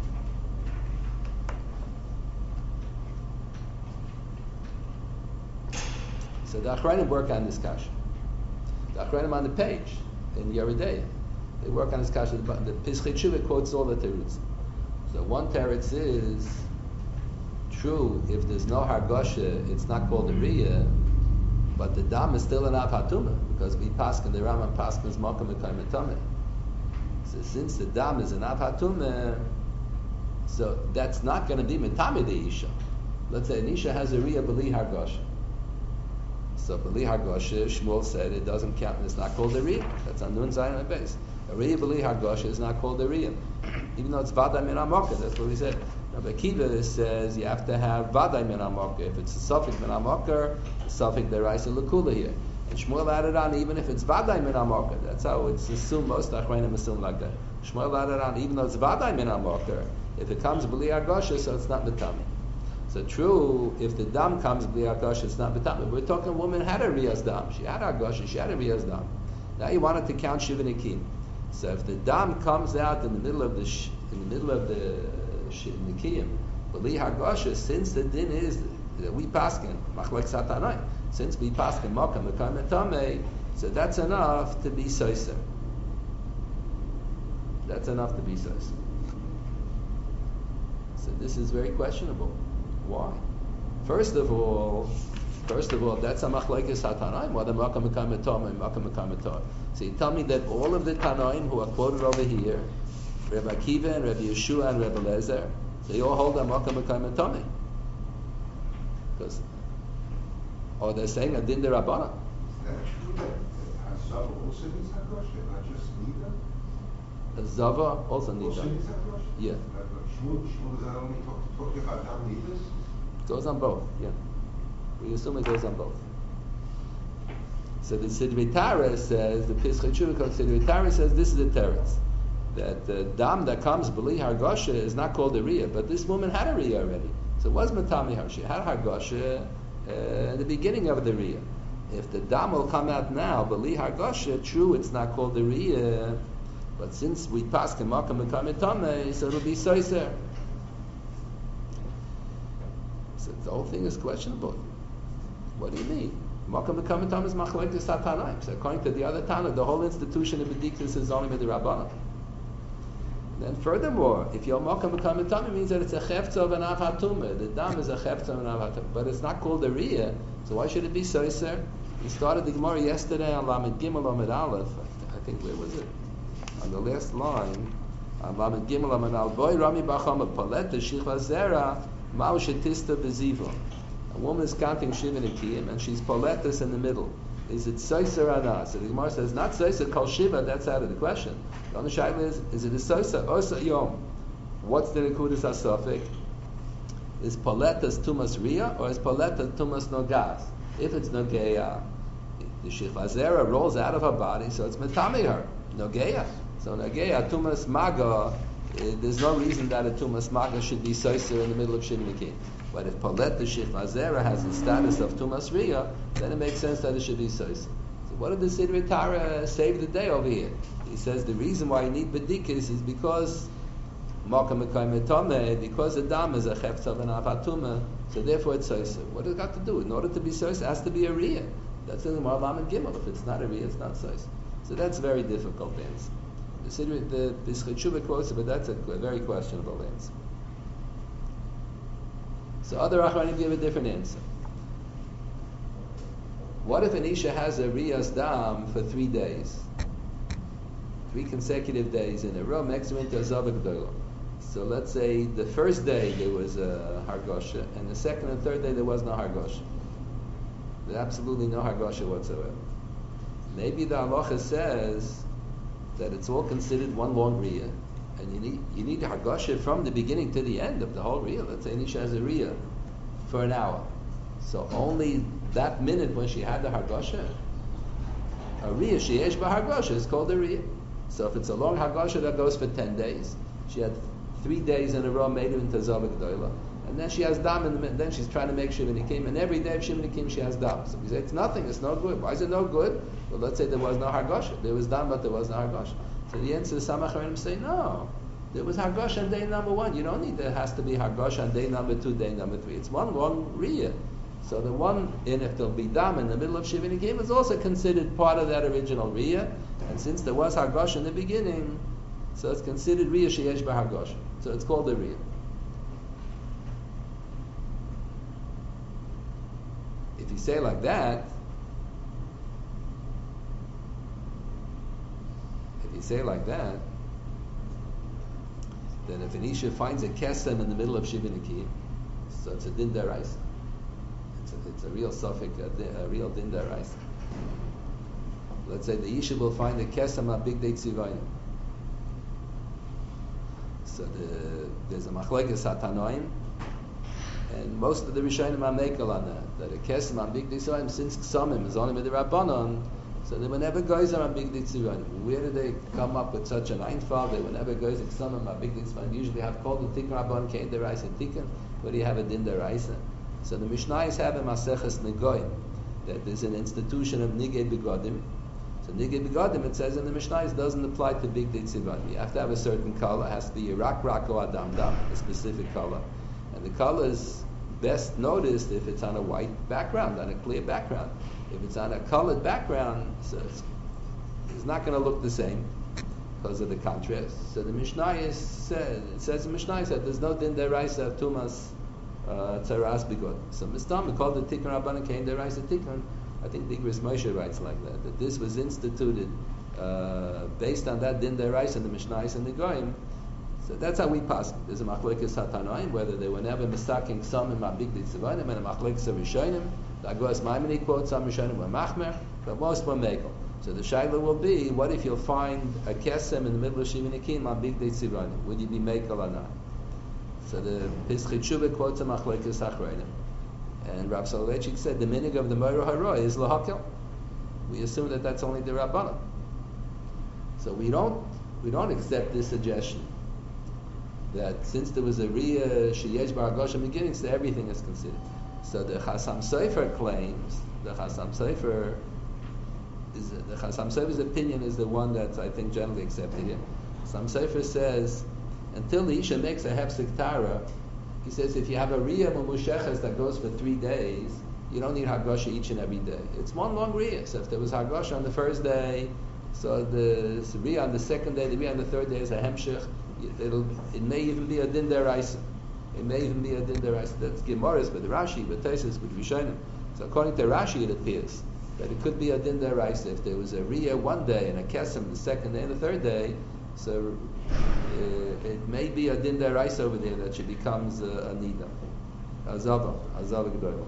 So the Achrayim work on this kasha. The Achrayim on the page in Yeridei, they work on this kasha. The Pischei Tshuva quotes all the terutzim. So one teretz is true. If there's no hargosha, it's not called a riyah, but the dam is still an avhatuma because we paskin the Rambam paskins makam mekayim etameh. So since the dam is an avhatuma, so that's not going to be metame the isha. Let's say an isha has a riyah b'li hargosha. So b'li hargosha, Shmuel said it doesn't count. It's not called a riyah. That's on nun zayin on base. A riyah b'li hargosha is not called a riyah, even though it's vaday min hamakah. That's what we said. Rabbi Akiva says you have to have vaday min hamakah. If it's a suffix min hamakah, suffix deraisa lekula here. And Shmuel added on even if it's vaday min hamakah. That's how it's assumed. Most achronim assume like that. Shmuel added on even though it's vaday min hamakah, if it comes b'li hargosha, so it's not metame. So true, if the dam comes b'li hargosha, it's not metame. We're talking a woman had a riyas dam. She had hargosha. She had a riyas dam. Now you wanted to count shiva nikim. So if the dam comes out in the middle of the sh- in the middle of the Nikiyim, b'li hargosha, since the din is that we paskin machlek satanai, since we paskin makam mekayim etameh, so that's enough to be soiser. That's enough to be soiser. So this is very questionable. Why? First of all, first of all, that's a machlekes hatanaim. Whether makam mekayim etameh, makam mekayim etameh. So you tell me that all of the tanaim who are quoted over here, Rabbi Akiva and Rabbi Yeshua and Rabbi Lezer, they all hold a makam mekayim etameh. Because, or they're saying a din derabbanan. Is that true that Azava also needs hargosha, not just nida? A zava also needs Also needs hargosha? Yeah. Shmuel, Shmuel is not only talk, talking about dam nidas? It goes on both, yeah. We assume it goes on both. So the Sidrei Tara says, the Pischei Tshuva called Sidrei Tara says this is the teretz. That the dam that comes b'li hargosha is not called a riyah, but this woman had a riyah already. So it was matami her. She had hargosha uh, at the beginning of the riyah. If the dam will come out now, b'li hargosha, true, it's not called a riyah, but since we pass kemakam mekayim etameh, so it'll be soiser. So the whole thing is questionable. What do you mean? Makam mekayim etameh is machlekes hatanaim. So according to the other Tana, the whole institution of b'dikus is only midrabanan. Then furthermore, if your makam mekayim etameh means that it's a chefza of an avhatumah, the dam is a chefza of an avhatumah, but it's not called a riyah, so why should it be soiser? We started the Gemara yesterday on Lamed Gimel Lamed Aleph. I think where was it? On the last line, on Lamed Gimel Lamed Aleph. Boy Rami Bachama Paleta Shichva Zera Mao Shetista Beziva. A woman is counting Shiva Nikiyim and she's Paletas in the middle. Is it soiser or not? So the Gemara says not soiser kol Shiva. That's out of the question. The only shaila is: is it a soiser osa yom? What's the nekudas hasafik? Is Paletas tumas ria or is Paletas tumas nogas? If it's nogeya, the Shichva Zera rolls out of her body, so it's metami her. Nogeya. So Nogeya, Tumas Maga, uh, there's no reason that a Tumas Maga should be soiser in the middle of Shiva Nikim. But if Palet the Shichva Zera has the status of Tumas Riyah, then it makes sense that it should be soiser. So what did the Sidrei Tara save the day over here? He says the reason why you need Bedikas is because Makam Mekayim etameh, because the dam is a chefza of an avatuma, so therefore it's soiser. What does it got to do? In order to be soiser, it has to be a riyah. That's in the Gemara Lamed Gimel. If it's not a Riyah, it's not Sois. So that's a very difficult answer. The Siddur, the Pischei Tshuva quotes it, but that's a, a very questionable answer. So other Achronim give a different answer. What if an Isha has a Riyas Dam for three days? Three consecutive days in a row, makes her into a Zava Gdola. So let's say the first day there was a Hargosha, and the second and third day there was no Hargosha. There's absolutely no Hargosha whatsoever. Maybe the halacha says that it's all considered one long Riyah, and you need you need a Hargosha from the beginning to the end of the whole Riyah. Let's say Nisha has a Riyah for an hour. So only that minute when she had the Hargosha, a Riyah, sheyesh b'Hargosha, is called a Riyah. So if it's a long Hargosha that goes for ten days, she had three days in a row made it into Zava Gdoila, and then she has Dam in the middle, then she's trying to make Shivanikim, and every day of Shivanikim she has Dam. So we say it's nothing, it's no good. Why is it no good? Well, let's say there was no Hargosha. There was Dam, but there was no Hargosha. So the answer is, some Achronim say, no. There was Hargosha on day number one. You don't need, there has to be Hargosha on day number two, day number three. It's one long Riyah. So the one, and if there'll be Dam in the middle of Shivanikim, is also considered part of that original Riyah. And since there was Hargosha in the beginning, so it's considered Riyah sheyesh b'Hargosha. So it's called a Riyah. If you say like that, if you say like that, then if an Isha finds a kesem in the middle of Shivanikim, so it's a din deraisa. It's a, it's a real suffix, a, din, a real din deraisa. Let's say the Isha will find a kesem on big day tzivayim. So the, there's a machlekes hatanoim, and most of the Rishonim are mekel on that. That a kesem on big day tzivayim, since ksamim is only with the rabbanon, so they were never goyzer on big day tzivayim. Where did they come up with such an einfall? They were never goyzer ksamim on big day tzivayim. Usually have called the tikkun rabbanon kein deraisa tikkun, but do you have a din deraisa? So the Mishnayos have a maseches negoim, that there's an institution of nigei begodim. So nigei begodim, it says in the Mishnayos, doesn't apply to big day tzivayim. You have to have a certain color. It has to be a rak rak or adam dam, a specific color, and the color is best noticed if it's on a white background, on a clear background. If it's on a colored background, so it's, it's not going to look the same because of the contrast. So the Mishnayos said, it says in Mishnayos that there's no din deraisa of tumas tzaras begod. So Mistam, we called the tikkun rabbanan kein deraisa tikkun. I think the Igros Moshe writes like that, that this was instituted uh, based on that din deraisa in the Mishnayos and the Goyim. So that's how we pass. There's a machlekes hatanoim, whether they were never mistaking some in mabig ditzavanim, and a machlekes of Rishonim. The Agos Maimoni quotes some Rishonim were machmer, but most were mekel. So the shaila will be, what if you'll find a kesem in the middle of Shivanikim mabig ditzavanim? Would you be mekel or not? So the Pischei Tshuva quotes a machlekes achronim, and Rav Soloveitchik said the minig of the Moira Haroy is lahakel. We assume that that's only the Rabbanan. So we don't we don't accept this suggestion that since there was a Riyah sheyesh b'Hargosha beginning, so everything is considered. So the Chasam Sofer claims, the Chasam Sofer is the Chasam Sofer's opinion is the one that's I think generally accepted here. Chasam Sofer says until the Isha makes a hefsek tara, he says if you have a Riyah Mumusheches that goes for three days, you don't need Hargosha each and every day. It's one long Riyah. So if there was Hargosha on the first day, so the Riyah on the second day, the Riyah on the third day is a hemshech. It'll, it may even be a din deraisa. It may even be a din deraisa. That's Gemaras with Rashi, with Tosfos, with Rishonim. So according to Rashi, it appears that it could be a din deraisa if there was a Riyah one day and a Kesem the second day and the third day. So uh, it may be a din deraisa over there that she becomes a, a nida, a zava, a zava g'dola.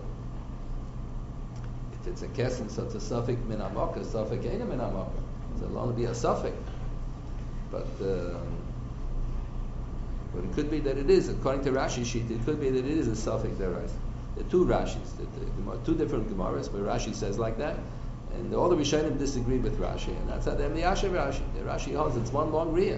If it's a Kesem, so it's a suffix min amok, a suffix ain't a min amok. So it'll only be a suffix. But uh, But it could be that it is, according to Rashi sheet, it could be that it is a suffix deraisa. There are two Rashis, two different Gemaras, where Rashi says like that, and all the Rishonim disagree with Rashi, and that's how they're Miyashav Rashi. The Rashi holds it's one long Riyah.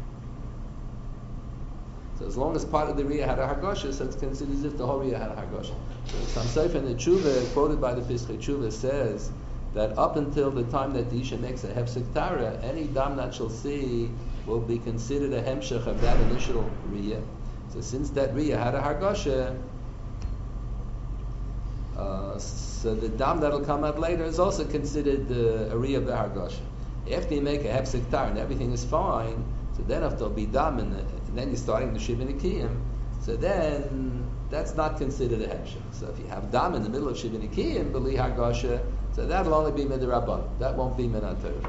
So as long as part of the Riyah had a Hargosha, so it's considered as if the whole Riyah had a Hargosha. So Sam Sofer in the Tshuva, quoted by the Pischei Tshuva, says that up until the time that the Isha makes a hefsek tara, any dam that she'll see will be considered a hemshech of that initial riyah. So since that riyah had a hargosha, Uh, so the dam that'll come out later is also considered the uh, Ariya B'Hargosha. After you make a Hefsek Tar and everything is fine, so then if there'll be dam and, and then you're starting the Shiva Nikiyim, so then that's not considered a Hemshech. So if you have dam in the middle of Shiva Nikiyim, B'li Hargosha, so that'll only be Midrabban. That won't be Min HaTorah.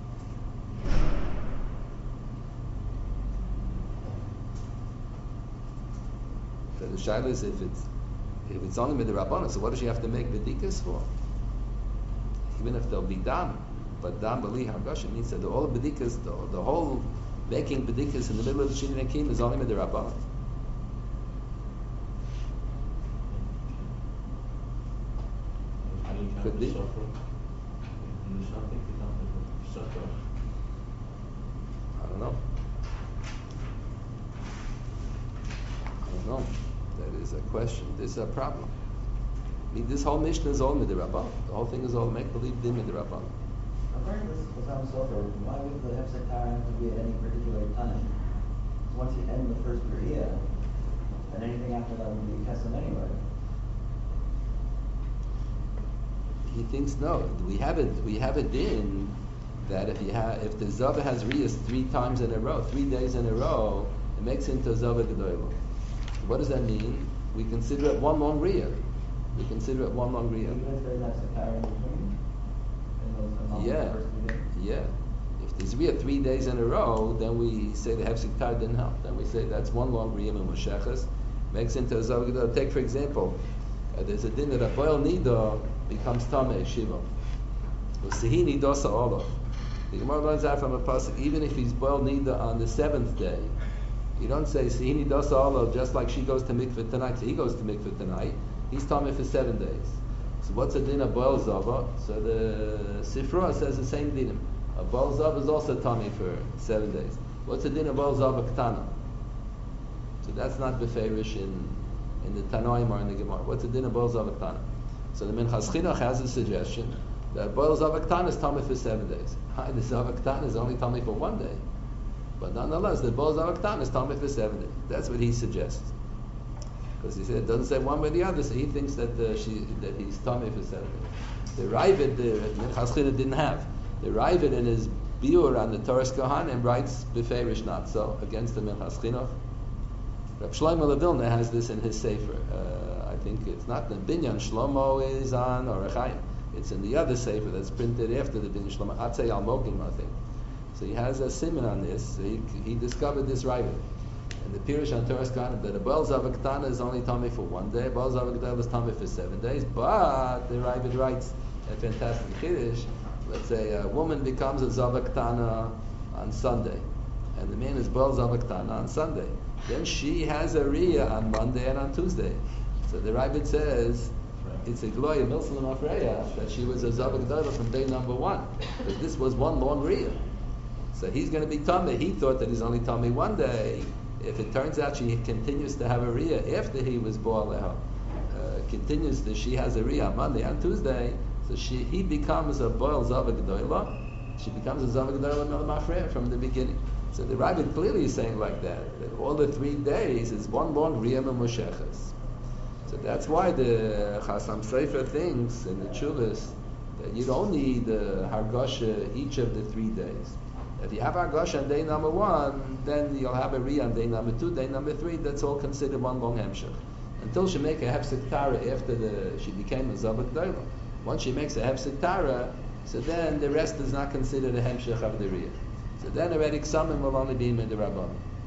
So the shaila is if it's if it's only Midrabban, so what does she have to make B'dikas for? Even if there'll be dam, but dam B'li Hargosha means that all the B'dikas, the, the whole making B'dikas in the middle of the Shiva Nikiyim is only Midrabban. Could be. You something to suffer. I don't know. I don't know. That is a question. This is a problem. I mean, this whole mission is all midrabban. The whole thing is all make believe din midrabban. According to this Osam Sofer, why would the Hefsek Tar have to be at any particular time? Once you end the first Beriya, then anything after that would be Kesem anyway. He thinks no. We have it. We have a din that if you have, if the zava has riyas three times in a row, three days in a row, it makes it into a zava gedolah. What does that mean? We consider it one long riyah. We consider it one long riyah. Even if there's Hefsek Tar in between, in those among Yeah, the first Beriya. yeah. If there's riyah three days in a row, then we say the hefsek tar didn't help. Then we say that's one long riyah in Mosheches, makes into a zava gedolah. Take for example, uh, there's a din that a boil nida becomes tameh shiva. U'sehi nidosa olav. The Gemara learns out from a pasuk. Even if he's boiled nida on the seventh day, you don't say sehi nidosa olav just like she goes to mikveh tonight. So he goes to mikveh tonight. He's tameh for seven days. So what's a din of boil zava? So the Sifra says the same din. A boil zava is also tameh for seven days. What's a din of boil zava ktana? So that's not beferish in in the Tanoim or in the Gemara. What's a din of boil zava ktana? So the Minchas Chinuch has a suggestion that boil zavaktan is tamei for seven days. Hi, the zavaktan is only tamei for one day, but nonetheless, the boil zavaktan is tamei for seven days. That's what he suggests, because he said it doesn't say one way or the other. So he thinks that uh, she that he's tamei for seven days. The Ravid, the Minchas Chinuch didn't have. The Ravid in his biur on the Torah Kohanim writes beferish not so against the Minchas Chinuch. Reb Shlomo Levilna has this in his sefer. Uh, I think it's not the Binyan Shlomo is on or Rechaim. It's in the other sefer that's printed after the Binyan Shlomo. Atzei Al Mokim, I think. So he has a simon on this. So he, he discovered this right. And the Pirush on Torah Kohanim that a Baal Zavaktana is only tamei for one day. Baal Zavaktana is tamei for seven days. But the Ravid writes a fantastic Kiddush. Let's say a woman becomes a Zavaktana on Sunday, and the man is Baal Zavaktana on Sunday. Then she has a Riyah on Monday and on Tuesday. So the Ravid says it's a gloria milsalim afreya that she was a zavak dola from day number one, because this was one long riyah. So he's going to be tamei. He thought that he's only tamei one day. If it turns out she continues to have a riyah after he was born, uh, continues to she has a riyah on Monday and Tuesday, so she he becomes a boil zavak dola. She becomes a zavak dola milam afreya from the beginning. So the Ravid clearly is saying like that, that all the three days is one long riyah and mosheches. So that's why the Chasam Sofer thinks in the Chuvas that you don't need the Hargosha each of the three days. If you have Hargosha on day number one, then you'll have a Riyah on day number two, day number three, that's all considered one long Hemshech. Until she make a Hefsek Tara after the she became a Zavak Doila. Once she makes a Hefsek Tara, so then the rest is not considered a Hemshech of the Riyah. So then already Ksamim will only be in the Rabban.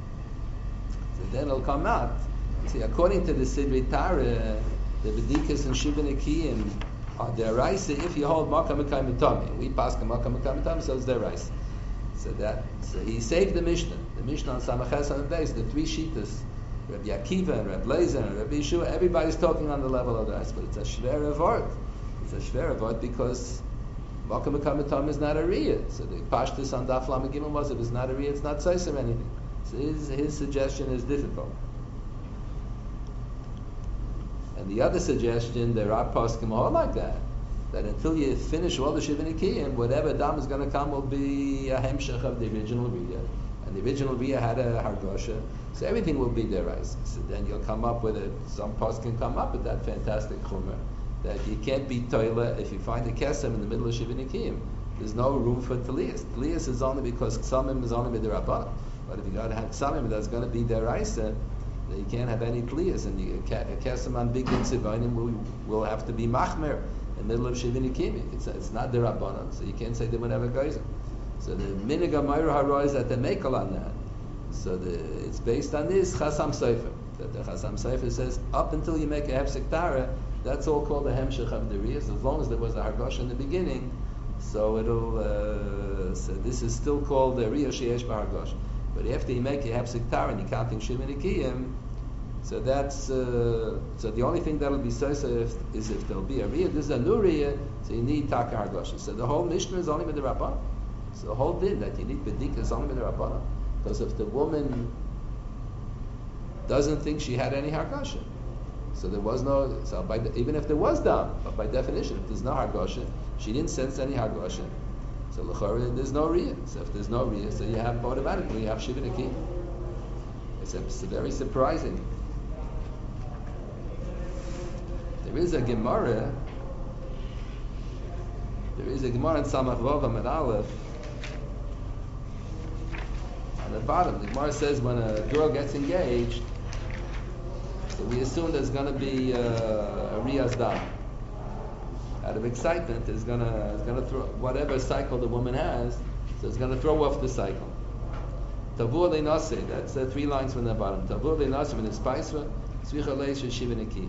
So then it'll come out. See, according to the Sidrei Tara, the B'dikas and Shiva Nikiyim are their rice if you hold Makam Mekayim Mitami. We pass the Makam Mekayim Mitami, so it's their rice. So that, so he saved the Mishnah. The Mishnah on Samaches on the days, the three Shitas, Rabbi Akiva and Rabbi Lezer and Rabbi Yeshua, everybody's talking on the level of the rice, but it's a Shver Avot. It's a Shver Avot because Makam Mekayim Mitami is not a Riyah. So the Pashtus on Daf Lamed Gimel was, if it's not a Riyah, it's not Tzais or anything. So his, his suggestion is difficult. And the other suggestion, there are poskim all like that, that until you finish all the Shiva Nikiyim, whatever dam is going to come will be a hemshech of the original Riyah. And the original Riyah had a Hargosha, so everything will be there. So then you'll come up with it, some poskim come up with that fantastic chumrah, that you can't be toilet if you find a kesem in the middle of Shivinikim. There's no room for Taliyas. Taliyas is only because Ksamim is only Midirabban. But if you got to have Ksamim, that's going to be Deraisa, then you can't have any Taliyas. And you, a kesem on Big Tzivonim will, will have to be Machmer in the middle of Shivinikim. It's, it's not Derabbanan, so you can't say they would have a Geyser. So the Minig HaMayra Hara is that they make on that. So the, it's based on this Chasam Sofer. That the Chasam Sofer says, up until you make a Hefsek Tara, that's all called a Hemshech of the Riyas, as long as there was a Hargosh in the beginning. So it'll, uh, so this is still called the Riyah Sheyesh B'Hargosh. But after you make a Hefsek Tara and you're counting Shivinikim, so that's, uh, so the only thing that'll be Sofer is if there'll be a Riyah. This is a new Riyah, so you need Taka Hargosh. So the whole Mishnah is only with the Rabban. So the whole din that you need B'dika is only with the Rabban. Because if the woman doesn't think she had any Hargasha, so there was no, so by the, even if there was dam, but by definition, if there's no Hargasha, she didn't sense any Hargasha, so l'chorah, there's no Riyah. So if there's no Riyah, so you have automatically, you have Shivinikim. It's, it's very surprising. There is a Gemara, there is a Gemara in Samach Vav Amud Aleph, on the bottom, the Gemara says when a girl gets engaged, so we assume there's going to be uh, a Riyaz Dam. Out of excitement, is going to is going to throw whatever cycle the woman has, so it's going to throw off the cycle. Tavur le'nase, that's uh, three lines from the bottom. Tavur le'nase when it's paisva, tzvicha le'isha shivinikim.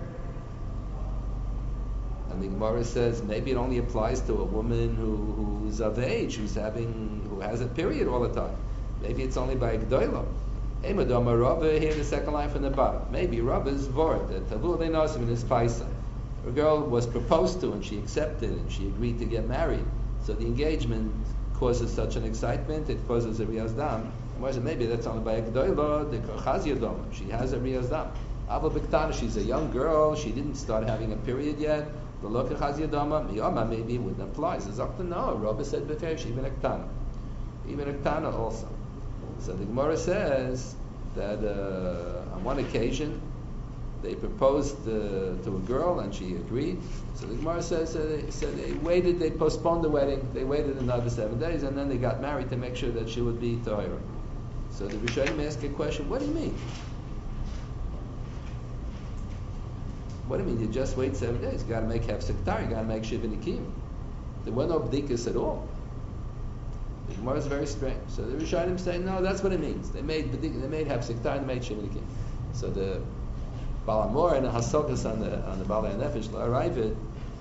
And the Gemara says maybe it only applies to a woman who, who's of age, who's having, who has a period all the time. Maybe it's only by Gdoilo. Emadoma Rabba, here the second line from the bottom. Maybe Rabba's word, that Tavur le'nasim in his paisa. A girl was proposed to and she accepted and she agreed to get married. So the engagement causes such an excitement, it causes a Riyaz Dam. Maybe that's only by Gdoilo, the Chazia Dom. She has a Riyaz Dam. Ava Biktana, she's a young girl, she didn't start having a period yet. The look at Chazia Dama, Miyama maybe it wouldn't apply. So Zakta no, Rabba said Befesh, even a Ktana. Even a Ktana also. So the Gemara says that uh, on one occasion they proposed uh, to a girl and she agreed. So the Gemara says uh, they, so they waited, they postponed the wedding, they waited another seven days and then they got married to make sure that she would be Tahira. So the Rishonim ask a question, what do you mean? What do you mean? You just wait seven days. You got to make Hefsek Tar, you got to make Shivinikim. There were no Bdikas at all. The Gemara is very strange. So the Rishonim say, no, that's what it means. They made they made Hefsek Tar and they made Shivinikim. So the Balamor and the Hasokas on the on the Balei Nefesh arrive at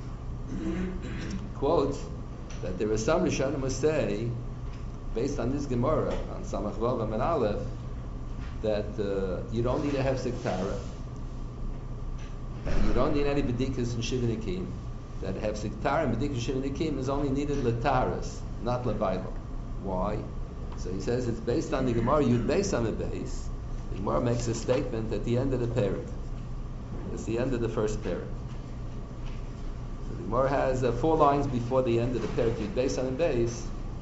quote that there are some Rishonim who say, based on this Gemara on Samach Vav Amud Aleph, that uh, you don't need a Hefsek Tara, and you don't need any Bedikas and Shivinikim. That Hefsek Tara and Bedikas and Shivinikim is only needed Lataras, not Levailo. Why? So he says it's based on the Gemara Yud Beis on the base. The Gemara makes a statement at the end of the parak. It's the end of the first parak. So the Gemara has uh, four lines before the end of the parak Yud Beis on the base.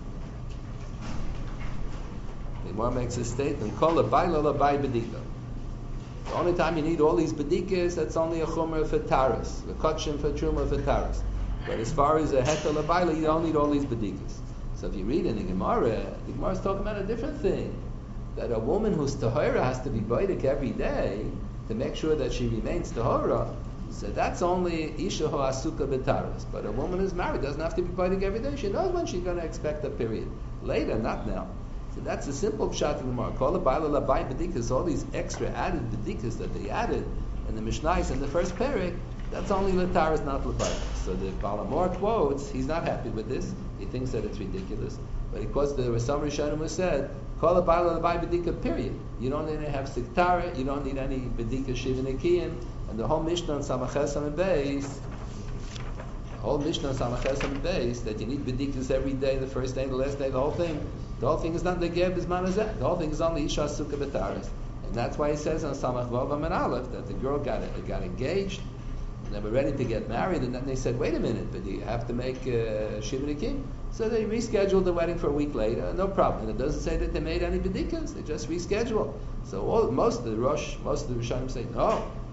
The Gemara makes a statement, Kol Levailo Lebai Bedika. The only time you need all these bedikas, that's only a chumrah for taras, the kachim for truma for taras. But as far as a heter lebaila, you don't need all these bedikas. So if you read in the Gemara, the Gemara is talking about a different thing. That a woman who's tahora has to be baidik every day to make sure that she remains tahora. So that's only isha ho asuka b'taras. But a woman who's married doesn't have to be baidik every day. She knows when she's going to expect a period. Later, not now. So that's a simple pshat in the Gemara. Call it baila labai bedikas. All these extra added bedikas that they added in the Mishnayos in the first parak, that's only lataras, not labai. So the Balamor quotes, he's not happy with this. He thinks that it's ridiculous. But he quotes there was some Rishonim who said, call it baila labai bedika. Period. You don't need to have siktara. You don't need any bedika shivinikian. And the whole Mishnah on Samaches and Beis, the whole Mishnah on Samaches and Beis, that you need bedikas every day, the first day, the last day, the whole thing. The whole thing is not the Geb is manazeh. The whole thing is on the Isha Sukkah B'taris. And that's why he says on Samach Vav Amud Aleph that the girl got got engaged, and they were ready to get married, and then they said, wait a minute, but you have to make uh, Shivinikim? So they rescheduled the wedding for a week later, no problem. And it doesn't say that they made any bedikas, they just rescheduled. So all, most of the Rosh, most of the Rishonim say, no,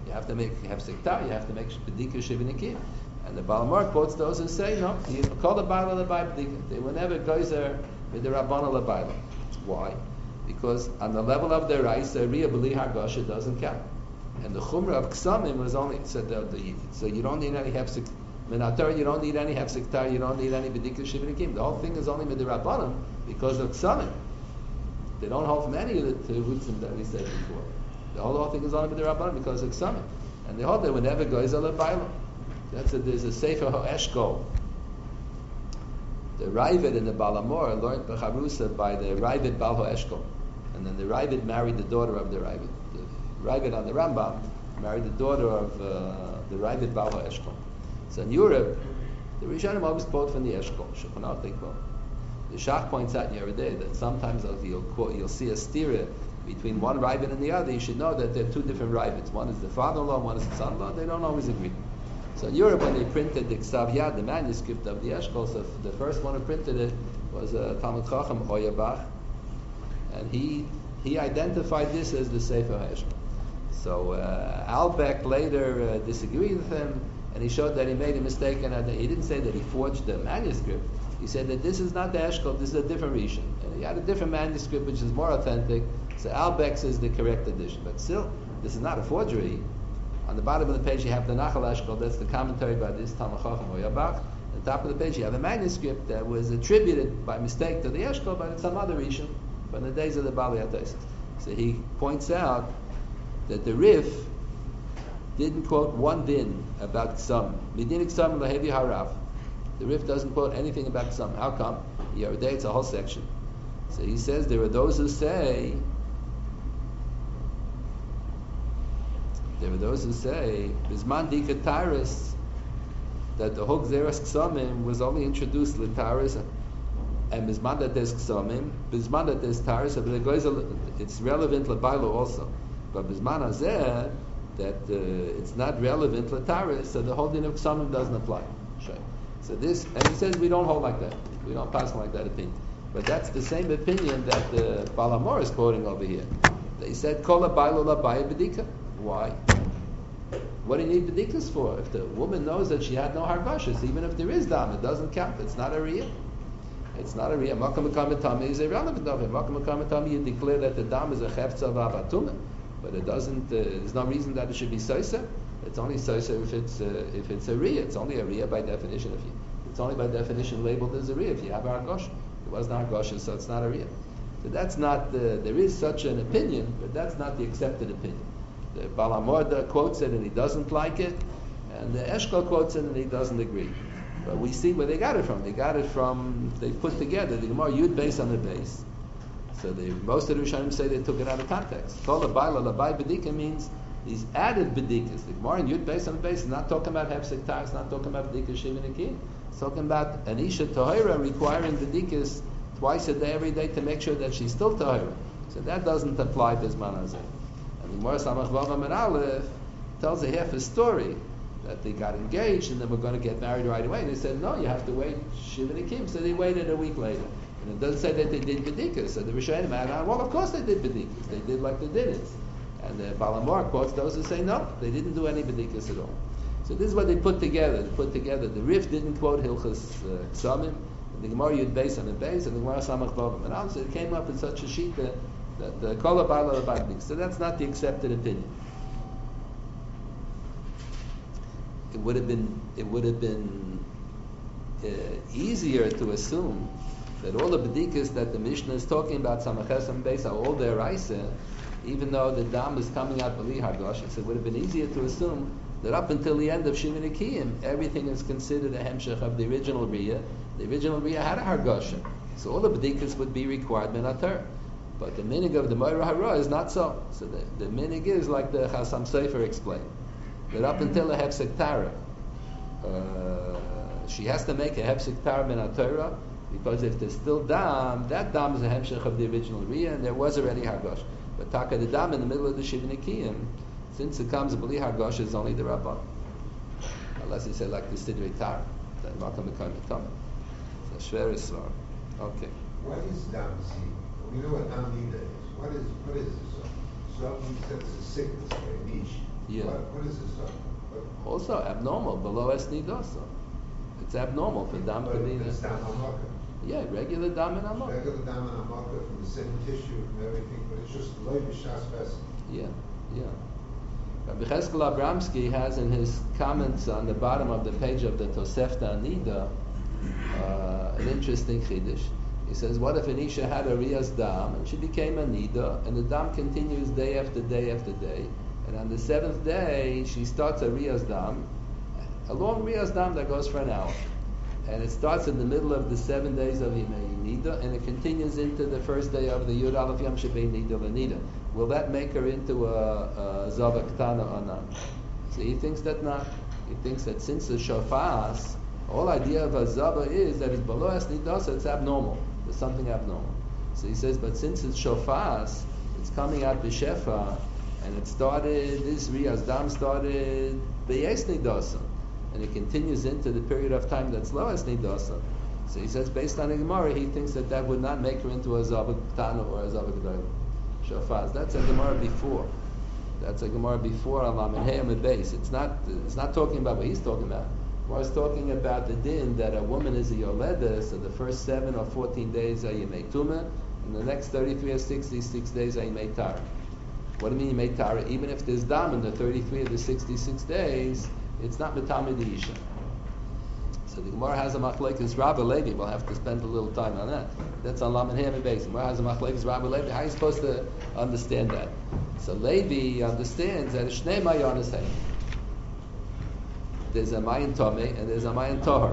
You have to make hefsek tar. You have to make bedika shivinikim. And the Balamor quotes those who say no. You call the Baila lebay bedika. They were never gozer with the Rabbana lebayla. Why? Because on the level of their rice, the Riyah B'li Hargasha doesn't count. And the Chumrah of Ksamim was only, so, the, the, so you don't need any hefsek, Minatar, you don't need any hefsek tar, you don't need any B'dika Shivinikim. The whole thing is only Midirabbanim because of Ksamim. They don't hold from any of the Terutzim that we said before. The whole, whole thing is only Midirabbanim because of Ksamim. And they hold that whenever goes a lebayla. That's a, there's a Sefer HaEshkol. The Ravid and the Balamor learned Becharusa by the Ravid Bal HaEshkol. And then the Ravid married the daughter of the Ravid. The Ravid on the Rambam married the daughter of uh, the Ravid Bal HaEshkol. So in Europe, the Rishonim always quote from the Eshkol. Shulchan Aruch they quote. The Shach points out in your day that sometimes you'll quote, you'll see a stira between one Ravid and the other. You should know that there are two different Ravids. One is the father-in-law, one is the son-in-law. They don't always agree. So in Europe, when they printed the Ksav Yad, the manuscript of the Eshkol, so the first one who printed it was uh, Talmud Chacham Oyabach, and he he identified this as the Sefer HaEshkol. So uh, Albeck later uh, disagreed with him, and he showed that he made a mistake, and he didn't say that he forged the manuscript. He said that this is not the Eshkol, this is a different Rishon. And he had a different manuscript which is more authentic, so Albeck says the correct edition. But still, this is not a forgery. On the bottom of the page you have the Nachal Eshkol, that's the commentary by this Talmud Chacham Oyabach. On the top of the page you have a manuscript that was attributed by mistake to the Eshkol, but it's some other Rishon from the days of the Bali Ataisis. So he points out that the Rif didn't quote one din about Ksam. Midin Ksam Lahevi Harav. The Rif doesn't quote anything about Ksam. How come? Yeridei, it's a whole section. So he says there are those who say There are those who say Bisman Dikataris that the whole Xeras Ksamim was only introduced Litaris and Bisman that there's Ksamim, Bisman that there's Taris, but it's relevant Labailo also. But Bisman Hazeh that uh, it's not relevant Litaris, so the whole din of Ksamim doesn't apply. So this, and he says we don't hold like that. We don't pass like that opinion. But that's the same opinion that the Balamor is quoting over here. They said Kol Labailo Labaya Bedika. Why? What do you need bedikas for? If the woman knows that she had no hargashas, even if there is dam, it doesn't count. It's not a riyah. It's not a riyah. Makam mekamitami is irrelevant of it. Makam mekamitami, you declare that the dam is a chefza v'abatuma, but it doesn't. Uh, there's no reason that it should be soisa. It's only soisa if it's uh, if it's a riyah. It's only a riyah by definition. If you, it's only by definition labeled as a riyah if you have a hargosh. It wasn't hargosh, so it's not a riyah. So that's not. The, there is such an opinion, but that's not the accepted opinion. The Balamor quotes it and he doesn't like it, and the Eshkol quotes it and he doesn't agree. But we see where they got it from. They got it from, they put together the Gemara Yud base on the base. So they, most of the Rishonim say they took it out of context. Kol Labai Labai Bedika means these added Bedikas. The Gemara Yud base on the base is not talking about Hefsek Tar, it's not talking about Bedika Shivinikim. It's talking about Anisha Tahira requiring Bedikas twice a day, every day to make sure that she's still Tahira. So that doesn't apply to Zman Hazeh. The Gemara Samach Vav Amar Aleph tells a half a story that they got engaged and then we're going to get married right away. And they said, no, you have to wait Shivinikim. So they waited a week later. And it doesn't say that they did Bedikas. So the Rishonim add on, well, of course they did Bedikas. They did like they did it. And the Balamor quotes those who say, no, they didn't do any Bedikas at all. So this is what they put together. They put together, the Rif didn't quote Hilchas uh, Ksamim, and the Gemara Yud Beis on the base, and the Gemara Samach Vav Amar Aleph. So it came up with such a sheet that that the Kol Labai Labai Bedika. So that's not the accepted opinion. It would have been it would have been uh, easier to assume that all the bedikas that the Mishnah is talking about, Samaches and Beis, are all their Raisa, even though the dam is coming out B'li Hargosh. So it would have been easier to assume that up until the end of Shimon Akiyim, everything is considered a hemshech of the original Riyah. The original Riyah had a Hargosh. So all the bedikas would be required Minatar. But the minig of the Moira Hara is not so. So the, the minig is like the Chasam Sofer explained, that up until a Hefsek Tara, uh, she has to make a Hefsek Tara min Torah, because if there's still dam, that dam is a hemshech of the original Riyah, and there was already Hargosh. But Taka the dam in the middle of the Shivinikim, since it comes a B'li Hargosh, is only the Rabban. Unless you say like the Sidrei Tar, then Makam Mekayim Tom. So Shver is Svar. Okay. What is dam seed? We know what dam nida is. What is what is this? So we said it's a sickness, a niche. Yeah. What, what is this? uh, what- Also abnormal, below es nidasa. It's abnormal for dam to But be it's there. down hamaka. Yeah, regular dam and amok. Regular dam and hamaka from the same tissue and everything, but it's just loy b'shas vessel. Yeah, yeah. Rabbi Cheskel Abramsky has in his comments on the bottom of the page of the Tosefta Nida uh, an interesting chiddush. He says, what if an isha had a riyas dam and she became a nida, and the dam continues day after day after day, and on the seventh day she starts a riyas dam, a long riyas dam that goes for an hour, and it starts in the middle of the seven days of Yimei Nida, and it continues into the first day of the Yud Aleph Yom Shebei Nida L'Nida. Will that make her into a, a Zava Ktana or not? So he thinks that not. He thinks that since the Shofas, the whole idea of a Zava is that it's below Es Nidasa, it's abnormal. There's something abnormal. So he says, but since it's Shofas, it's coming out B'Shefa, and it started, this Riyaz Dam started B'Yes Nidasa, and it continues into the period of time that's low as Nidasa. So he says, based on the Gemara, he thinks that that would not make her into a Zava Ktana or a Zava G'dayla. Shofaz. That's a Gemara before. That's a Gemara before Alam and Hayam and Beis. It's not. It's not talking about what he's talking about. Gemara's talking about the din that a woman is a yoleda, so the first seven or fourteen days are yemei tumah, and the next thirty-three or sixty-six days are yemei tara. What do you mean yemei tara? Even if there's dam in the thirty-three or the sixty-six days, it's not metamid the isha. So the Gemara has a machlekes Rabbi Levi. We'll have to spend a little time on that. That's on Laman Ham and Beis. Gemara has a machlekes Rabbi Levi. How are you supposed to understand that? So Levi understands that it's Shnei Mayanis Hay. There's a Mayan Tomei and there's a Mayan Tohar.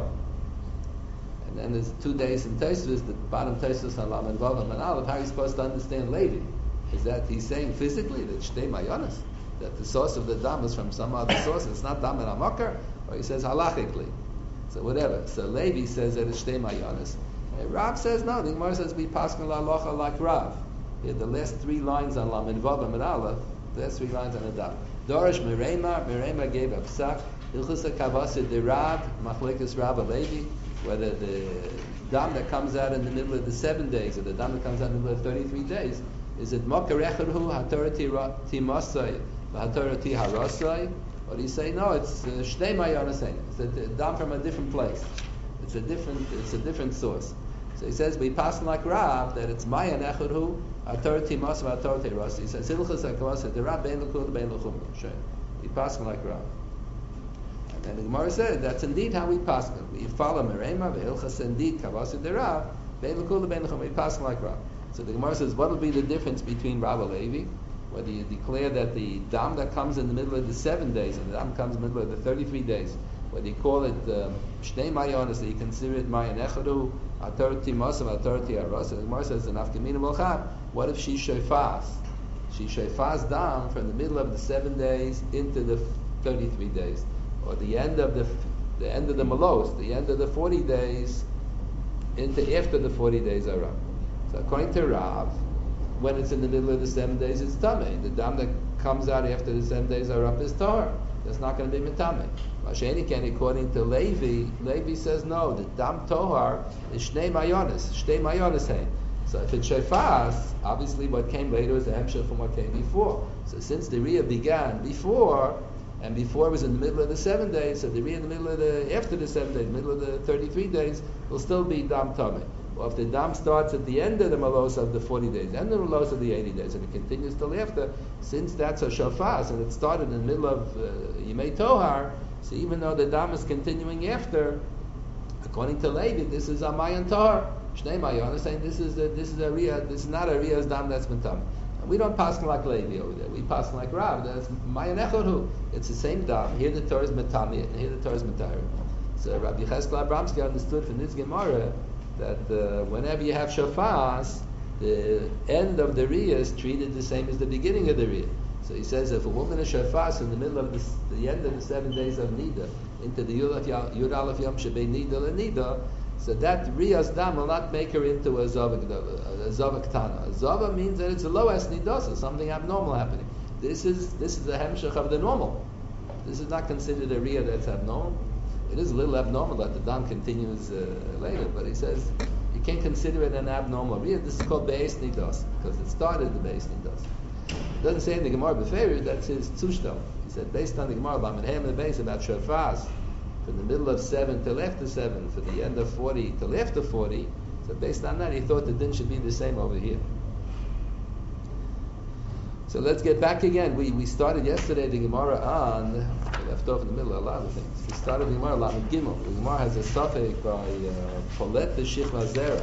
And then there's two days in Tosfos, the bottom Tosfos on Laman Vav and Aleph. How are you supposed to understand Levi? Is that he's saying physically that Shnei Mayanis? That the source of the dam is from some other source? It's not dam and amakar? Or he says halachically? So whatever. So Levi says that it's Shtei Mayanis. And Rav says no. The Gemara says we paskin la locha like Rav. Here, the last three lines on Lamed Vav and Aleph, the last three lines on the daf. Dorish Merema, Merema gave a psak. Hilchus Kavasa de Rav, Machlekes Rav Levi, whether the dam that comes out in the middle of the seven days or the dam that comes out in the middle of thirty-three days, is it Mokar Echerhu Hatorati Timasai, Hatorati Harasai? Or do you say no? It's uh, Shnei Mayanis Hay. It's a d- dam from a different place. It's a different. It's a different source. So he says we pass like Rav that it's Mayan Echadhu Authority Masav Authority Ras. He says Hilchas Hakavasa the Rav Bein L'Kul Bein L'Chum. We pass like Rav. And then the Gemara said that's indeed how we pass. We follow Merema Hilchas indeed Kavasa the Rav Bein L'Kul Bein L'Chum. We pass like Rav. So the Gemara says what will be the difference between Rav and Levi? Whether you declare that the dam that comes in the middle of the seven days and the dam comes in the middle of the thirty-three days, whether you call it Shnei Mayanis, that you consider it Mayan Echadu, Authority Masav, Authority Aras. The Gemara says, Nafkamina Volchab, what if she shofas? She shofas dam from the middle of the seven days into the thirty-three days, or the end of the the end of the malos, the end of the forty days into after the forty days are up. So according to Rav, when it's in the middle of the seven days, it's tamei. The dam that comes out after the seven days are up is tahor. That's not going to be mitamei. Masheni can, according to Levi, Levi says no. The dam tohar is shnei mayonis, shnei mayonis hay. So if it's shofas, obviously what came later is a hemshech from what came before. So since the riyah began before, and before it was in the middle of the seven days, so the riyah in the middle of the after the seven days, middle of the thirty-three days, will still be dam tamei. Well, if the dam starts at the end of the malos of the forty days, end of the malos of the eighty days, and it continues till after, since that's a shofas, and it started in the middle of uh, Yimei Tohar, so even though the dam is continuing after, according to Levi, this is a Mayan Tohar. Shnei Mayan is saying this is a, this is a Riyah, this is not a Riyah's dam that's been tam. And we don't pass like Levi over there. We pass like Rav. That's Mayan Echorhu. It's the same dam. Here the Torah is Metami, and here the Torah is Metayr. So Rabbi Cheskel Abramsky understood from this Gemara that uh, whenever you have shofas, the end of the riyah is treated the same as the beginning of the riyah. So he says if a woman is shofas in the middle of this, the end of the seven days of nida into the Yud Aleph Yom Shebei Nida L'Nida, so that riyah's dam will not make her into a zava a zava ktana. A zava means that it's a lowest nidasa, something abnormal happening. This is this is the hemshech of the normal. This is not considered a riyah that's abnormal. It is a little abnormal that the dam continues uh, later, but he says you can't consider it an abnormal riyah. This is called beis nidos because it started the beis nidos. It doesn't say in the Gemara Beferish, that's his Zushtel. He said, based on the Gemara, Lamed the base about Shafas, from the middle of seven till after seven, from the end of forty till after forty, so based on that, he thought the din should be the same over here. So let's get back again. We we started yesterday the Gemara on, we left off in the middle of a lot of things. We started the Gemara Lamed Gimel. The Gemara has a suffix by uh, Polet the Shechva Zera.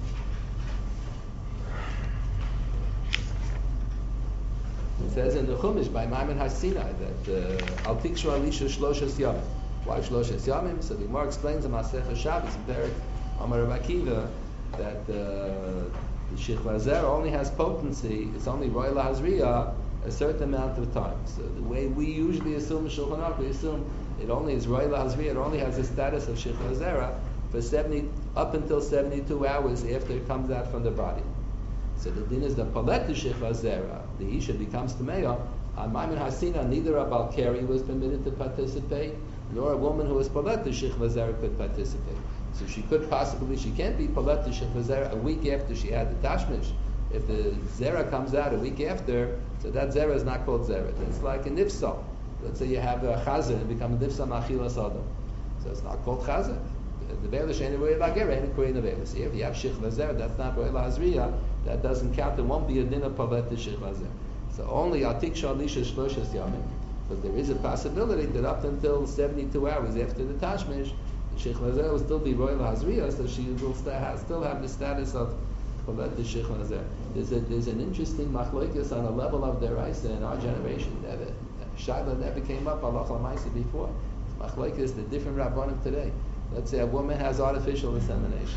It says in the Chumash by Maimon HaSinai that Al Tikshu Alisha Shloshas Yamim. Why Shloshas Yamim? So the Gemara explains in Masechah Shabbos in Perek Amar Rav Akiva that uh, the Shechva Zera only has potency, it's only Roy Lahazriya a certain amount of time. So the way we usually assume Shulchan Aruch, we assume it only is Roy Lahazriya, it only has the status of Shechva Zera for seventy, up until seventy-two hours after it comes out from the body. So the din is the Palet Shechva Zera, the Isha becomes Tameya. On Maimon HaSina, neither a Balkari was permitted to participate, nor a woman who was Palet Shechva Zera could participate. So she could possibly, she can't be Palet Shechva Zera a week after she had the Tashmish. If the Zera comes out a week after, so that Zera is not called Zera. It's like a Nifsal. Let's say you have a Chazan and become a Nifsal Machilas Adam. So it's not called Chazan. The Beilish ain't a Roy Lagera, ain't a Kohen Beilish. If you have Shechva Zera, that's not Roy Lahazriya, that doesn't count. It won't be a din of Palet Shechva Zera. So only Atik Shalisha Shloshas Yamim. But there is a possibility that up until seventy-two hours after the Tashmish, Shechva Zera will still be Roy Lahazriya, so she will still have, still have the status of Palet Shechva Zera. There's a, there's an interesting machlokes on a level of deraisa in our generation. Never, Shaila never came up halacha l'maisa before. Machlokes, the different rabbanim today. Let's say a woman has artificial insemination.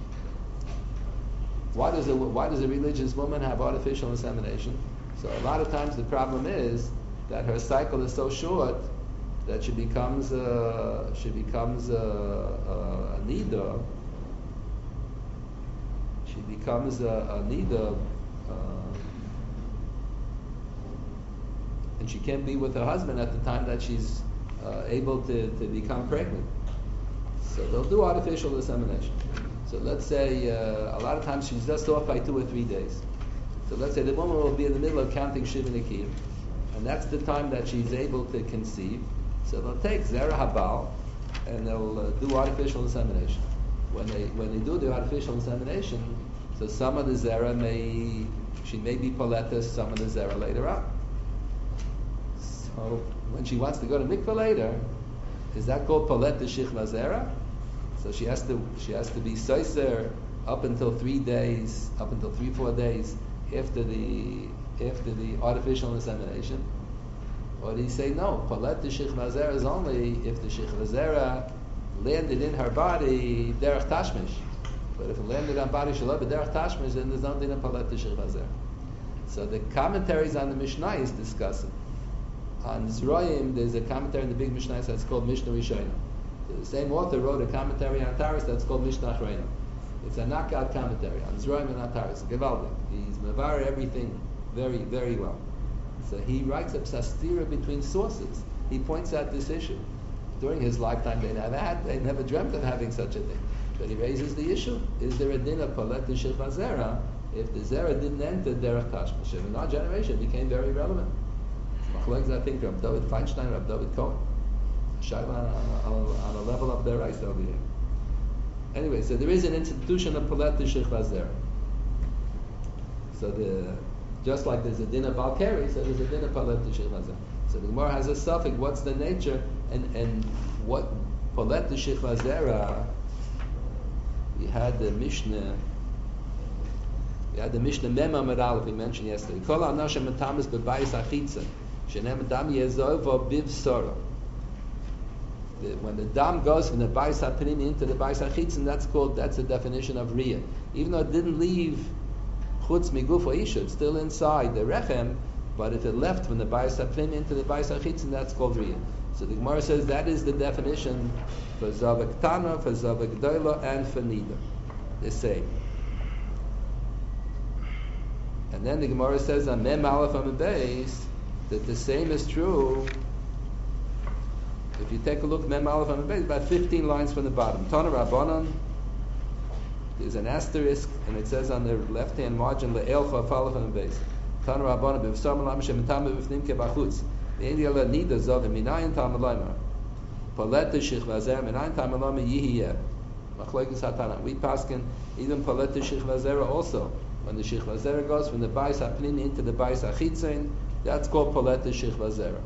Why does a why does a religious woman have artificial insemination? So a lot of times the problem is that her cycle is so short that she becomes a, she becomes a, a, a nida. She becomes a, a nida, uh, and she can't be with her husband at the time that she's uh, able to, to become pregnant. So they'll do artificial insemination. So let's say uh, a lot of times she's just off by two or three days. So let's say the woman will be in the middle of counting Shiva Nikim, and that's the time that she's able to conceive. So they'll take Zera Habal and they'll uh, do artificial insemination. When they when they do the artificial insemination, so some of the Zera may, she may be Poletas, some of the Zera later on. So when she wants to go to mikveh later, is that called Polet Shechva Zera? So she has to she has to be soiser up until three days, up until three four days after the after the artificial insemination. Or do you say no? Polet Shechva Zera is only if the Shechva Zera landed in her body derech tashmish. But if it landed on body shalom derech tashmish, then there's nothing in Polet Shechva Zera. So the commentaries on the Mishnah is discussing. On Zroyim, there's a commentary in the big Mishnah that's called Mishnah Rishayna. The same author wrote a commentary on Taurus that's called Mishnah Achrayna. It's a knockout commentary on Zroyim and on Taurus. Gevaldik. He's mevar everything very, very well. So he writes a psastira between sources. He points out this issue. During his lifetime, they never had, they never dreamt of having such a thing. But he raises the issue: is there a din of Polet Shechva Zera if the Zera didn't enter derech tashmish? In our generation, it became very relevant. Machlokes, I think, Rav David Feinstein, Rav David Cohen, Shaila on, on, on a level of their rights over here. Anyway, so there is an institution of Polet Shechva Zera. So the just like there's a din of Balkari, so there's a din of Polet Shechva Zera. So the Gemara has a suffix. What's the nature and and what Polet Shechva Zera? We had the Mishnah. We had the Mishnah Mem Amud Aleph we mentioned yesterday. Kol anashim metamis bebayis achitza, shenem dam yezova biv sora. When the dam goes from the bayis hapnim into the bayis achitzin, that's called that's the definition of riyah. Even though it didn't leave chutz miguf or isha, it's still inside the rechem. But if it left from the bayis hapnim into the bayis achitzin, that's called riyah. So the Gemara says that is the definition for zavak tana, for zavak doila, and for nida. The same. And then the Gemara says on Mem Aleph Amud Beis that the same is true. If you take a look, Mem Aleph Amud Beis, about fifteen lines from the bottom. Tana Rabbanon. There's an asterisk, and it says on the left-hand margin Le'el Chaf Aleph Amud Beis. Tanu Rabbanu b'v'sar malam shemitame b'fnim kebachutz. Ve'en yala nida zov minayin tam alayma. Palet shichva zera minayin tam alayma yihiyeh. Machlokes hatana. We paskin even palet shichva zera also. When the shichva zera goes from the bayis hapnimi into the bayis hachitzin, that's called palet shichva zera.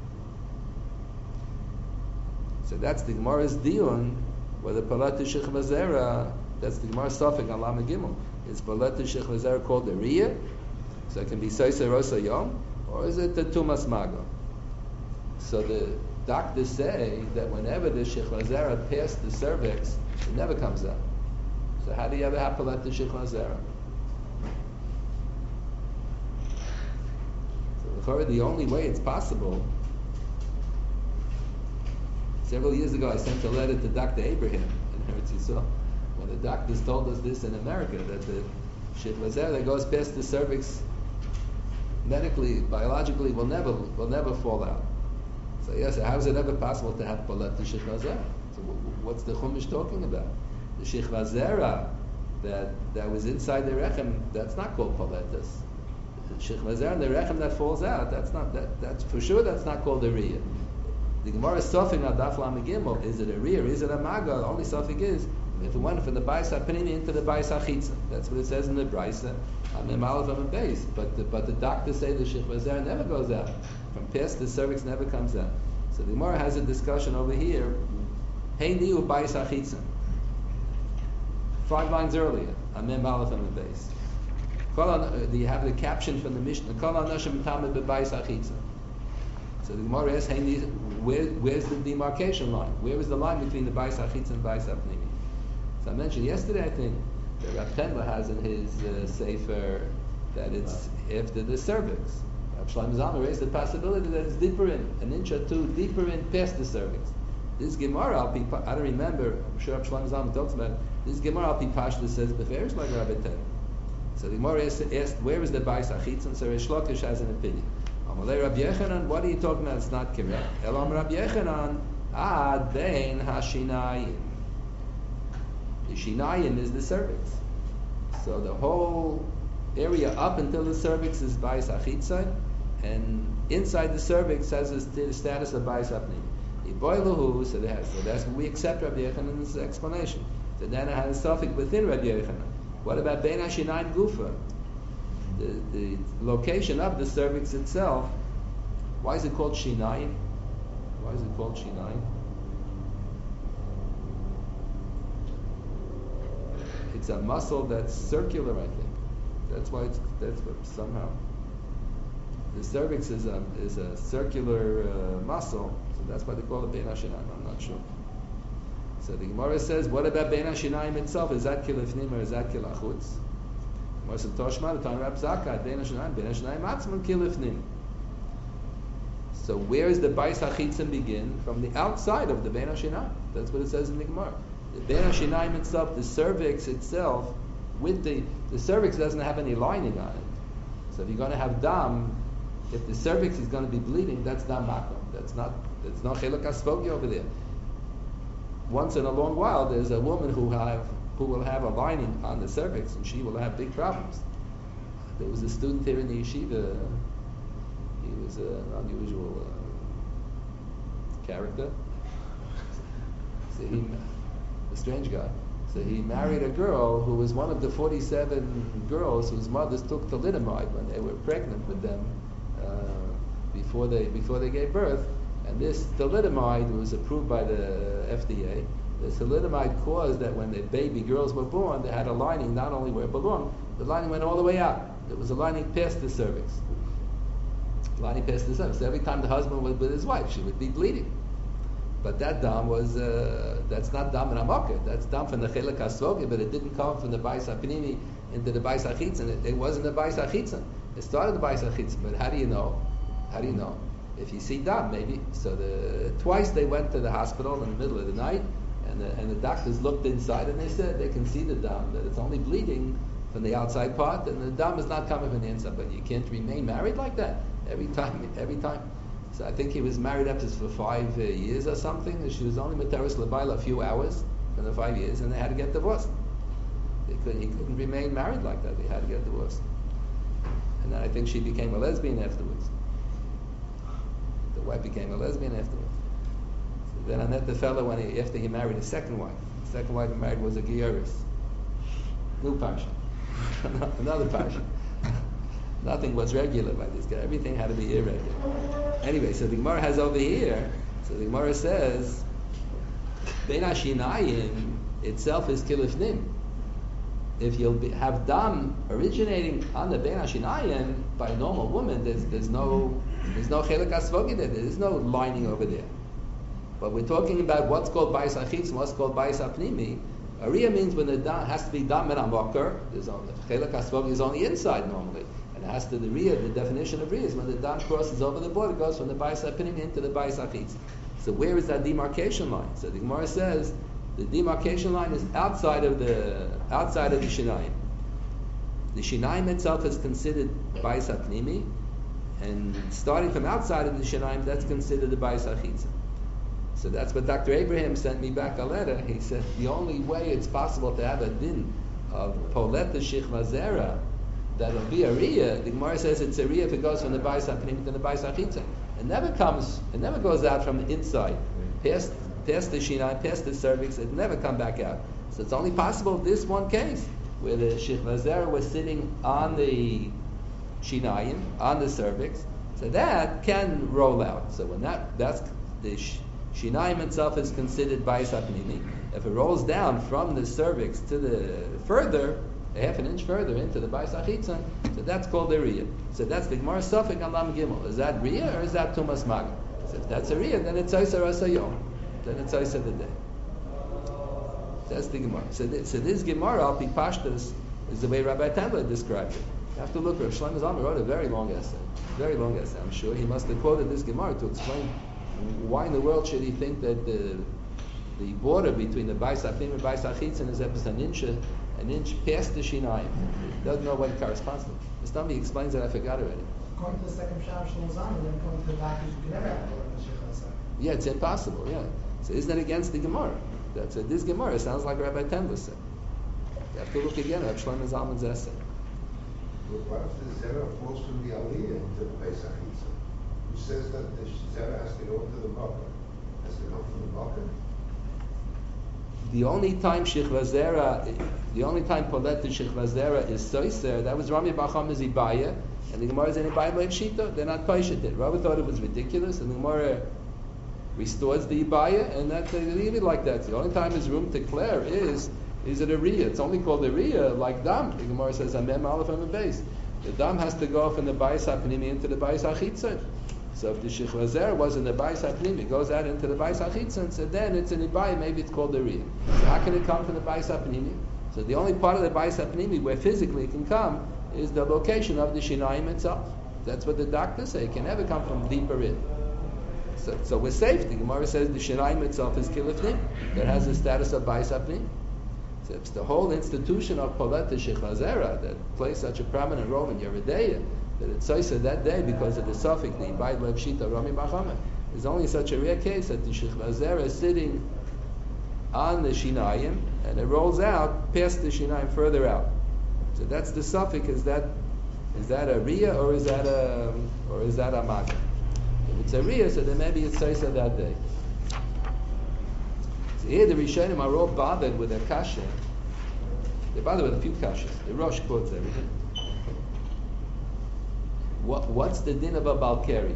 So that's the Gemara's diun, whether palet shichva zera, that's the Gemara's suffix on Lama Gimel. Is palet shichva zera called the riyah? So it can be soisa rosa yom, or is it the tumas maga? So the doctors say that whenever the shichva zera past the cervix, it never comes out. So how do you ever have palet shichva zera? So the only way it's possible. Several years ago, I sent a letter to Doctor Abraham in Eretz Yisrael, when the doctors told us this in America, that the shichva zera that goes past the cervix, medically, biologically, will never will never fall out. So yes, how is it ever possible to have palet the shichva zera? So what's the Chumash talking about? The shichva zera that that was inside the rechem, that's not called paletus. The shichva zera in the rechem that falls out, that's not that that's for sure that's not called a riyah. The Gemara is suffering on Daf Lamed Gimel. Is it a riyah? Is it a maga? The only suffix is if it went from the bayis hapnimi into the bayis hachitza. That's what it says in the brisa. I'm aleph and base. But the, but the doctors say the shichva zera never goes out. From past the cervix never comes out. So the Gemara has a discussion over here. Hey niu bayis hachitza. Five lines earlier. I'm aleph and base. Do you have the caption from the Mishnah? Kol anashim tamed bebayis hachitza. So the Gemara asks, hey, where, where's the demarcation line? Where is the line between the bayis hachitza and bayis hapnimi? So I mentioned yesterday, I think, that Rav Chendler has in his uh, sefer that it's after the cervix. Rav Shlomo Zalman raised the possibility that it's deeper in, an inch or two deeper in past the cervix. This Gemara, I'll be, I don't remember, I'm sure Rav Shlomo Zalman talks about it. This Gemara, I'll be pashta says, beferish like Rabbi Ten. So the Gemara asked, asked, where is the bayis hachitza? And so Reish Lakish has an opinion. Amalei Rabbi Yechanan, what are you talking about? It's not correct. Elam Rabbi Yechanan, ad bein hashinayim. The shinayim is the cervix. So the whole area up until the cervix is bayis hachitza, and inside the cervix has the status of bayis hapnimi. Iboiluhu, so that's so that's when we accept Rabbi Yechanan's explanation. So then it has a suffix within Rabbi Yechanan. What about bein hashinayim gufa? The, the location of the cervix itself, why is it called shinayim? Why is it called shinayim? It's a muscle that's circular, I think. That's why it's that's what somehow the cervix is a is a circular uh, muscle, so that's why they call it bein hashinayim. I'm not sure. So the Gemara says, what about bein hashinayim itself? Is that kilifnim or is that kilachutz? So where is the bayis hachitzim begin? From the outside of the bein hashinayim. That's what it says in the Gemara. The bein hashinayim itself, the cervix itself, with the the cervix doesn't have any lining on it. So if you're going to have dam, if the cervix is going to be bleeding, that's dam makom. That's not that's not chelak asfogi over there. Once in a long while, there's a woman who have who will have a lining on the cervix, and she will have big problems. There was a student here in the yeshiva. He was uh, an unusual uh, character. So he, a strange guy. So he married a girl who was one of the forty-seven girls whose mothers took thalidomide when they were pregnant with them uh, before they before they gave birth. And this thalidomide was approved by the F D A. The thalidomide caused that when the baby girls were born, they had a lining not only where it belonged, the lining went all the way out. There was a lining past the cervix. Lining past the cervix. So every time the husband was with his wife, she would be bleeding. But that dam was, uh, that's not dam in Amoket. That's dam from the Chelek HaSvogi, but it didn't come from the Bayis HaPnimi into the Bayis HaChitzon. It, it wasn't the Bayis HaChitzon. It started the Bayis HaChitzon, but how do you know? How do you know? If you see dam, maybe. So the twice they went to the hospital in the middle of the night, and the, and the doctors looked inside, and they said they can see the dam, that it's only bleeding from the outside part, and the dam is not coming from the inside. But you can't remain married like that every time. Every time. So I think he was married up to for five uh, years or something. And she was only materis l'bayla a few hours in the five years, and they had to get divorced. They couldn't, he couldn't remain married like that. They had to get divorced. And then I think she became a lesbian afterwards. The wife became a lesbian afterwards. So then I met the fellow when he, after he married his second wife. The second wife he married was a Gioris. New parsha. Another parsha. Nothing was regular by this guy. Everything had to be irregular. Anyway, so the Gemara has over here, so the Gemara says, Ben Hashinayim itself is kilifnim. If you'll be, have dam originating on the Ben Hashinayim by a normal woman, there's, there's no there's no chelik asvogi there. There's no lining over there. But we're talking about what's called bayis achitz and what's called bayis apnimi. Ariya means when the dam has to be dam and amokar. There's only chelik asvogi is on the inside normally. And it has to the riyah, the definition of riyah is when the dam crosses over the border, goes from the bayis apnimi into the bayis achitz. So where is that demarcation line? So the Gemara says the demarcation line is outside of the outside of the shinayim. The shinayim itself is considered bayis apnimi, and starting from outside of the shinayim, that's considered the bayis achitza. So that's what Doctor Abraham sent me back a letter. He said the only way it's possible to have a din of poleta shichva zera that'll be a riyah. The Gemara says it's a riyah if it goes from the bayis apnimi to the bayis achitza. It never comes. It never goes out from the inside, past past the shinai, past the cervix. It never come back out. So it's only possible this one case where the shichva zera was sitting on the shinayim, on the cervix. So that can roll out. So when that that's the sh- shinayim itself is considered bayis apnimi. If it rolls down from the cervix to the further, a half an inch further into the bayis achitza, so that's called a riyah. So that's the Gemara Sufik on Lam Gimel. Is that riyah or is that tumas maga? So if that's a riyah, then it's oisa rasayom. Then it's oisa the day. That's the Gemara. So, th- so this Gemara, Al Pi Pashtus, is the way Rabbi Tendler described it. You have to look. Rav Shlomo Zalman wrote a very long essay. Very long essay. I'm sure he must have quoted this Gemara to explain why in the world should he think that the the border between the bayis apnim and bayis achitzin is an inch an inch past the shinayim. He doesn't know what it corresponds to. This time he explains it. I forgot already. According to the second Shah Shlomo Zalman, then according to the doctors, you can never have a border in the Yeah, it's impossible. Yeah. So isn't that against the Gemara? That's it. This Gemara sounds like Rabbi Tendler said. You have to look again at Shlomo Zalman's essay. But what if the zera falls from the aliyah into the bayis achitza? Who says that the zera has to go into the bucket? Has to come from the bucket? The only time Shechva Zera, the only time Polet to Shechva Zera is Soiser, that was Rami Bacham Ibaya, and the Gemara is in Ibaya Lev Shita. They're not Paishat it. Rabbi thought it was ridiculous, and the Gemara restores the Ibaya, and that they leave it like that. The only time there's room to declare is is it a Riyah? It's only called a Riyah, like Dam. The Gemara says Amem Aleph Amem Beis. The Dam has to go from the Bayis HaPnimi into the Bayis HaChitzon. So if the Shechva Zera was in the Bayis HaPnimi, it goes out into the Bayis HaChitzon, so then it's an Ibaya, maybe it's called a Riyah. So how can it come from the Bayis HaPnimi? So the only part of the Bayis HaPnimi where physically it can come is the location of the Shinayim itself. That's what the doctors say. It can never come from deeper in. So, so we're safe. The Gemara says the Shinayim itself is Kilifnim. That has the status of Bayis HaPnimi. So it's the whole institution of Polet Shechva Zera that plays such a prominent role in Yeridei, that it's Soisa that day because of the suffix, the Ibad Lev Shita Rami Bachama. There's only such a rare case that the Shechva Zera is sitting on the Shinayim and it rolls out past the Shinayim further out. So that's the suffix. Is that is that a Riyah or is that a or is that a Maga? If it's a Riyah, so then maybe it's Soisa that day. So here the Rishonim are all bothered with a kasha. They're bothered with a few kashas. The Rosh quotes everything. What, what's the din of a Balkari?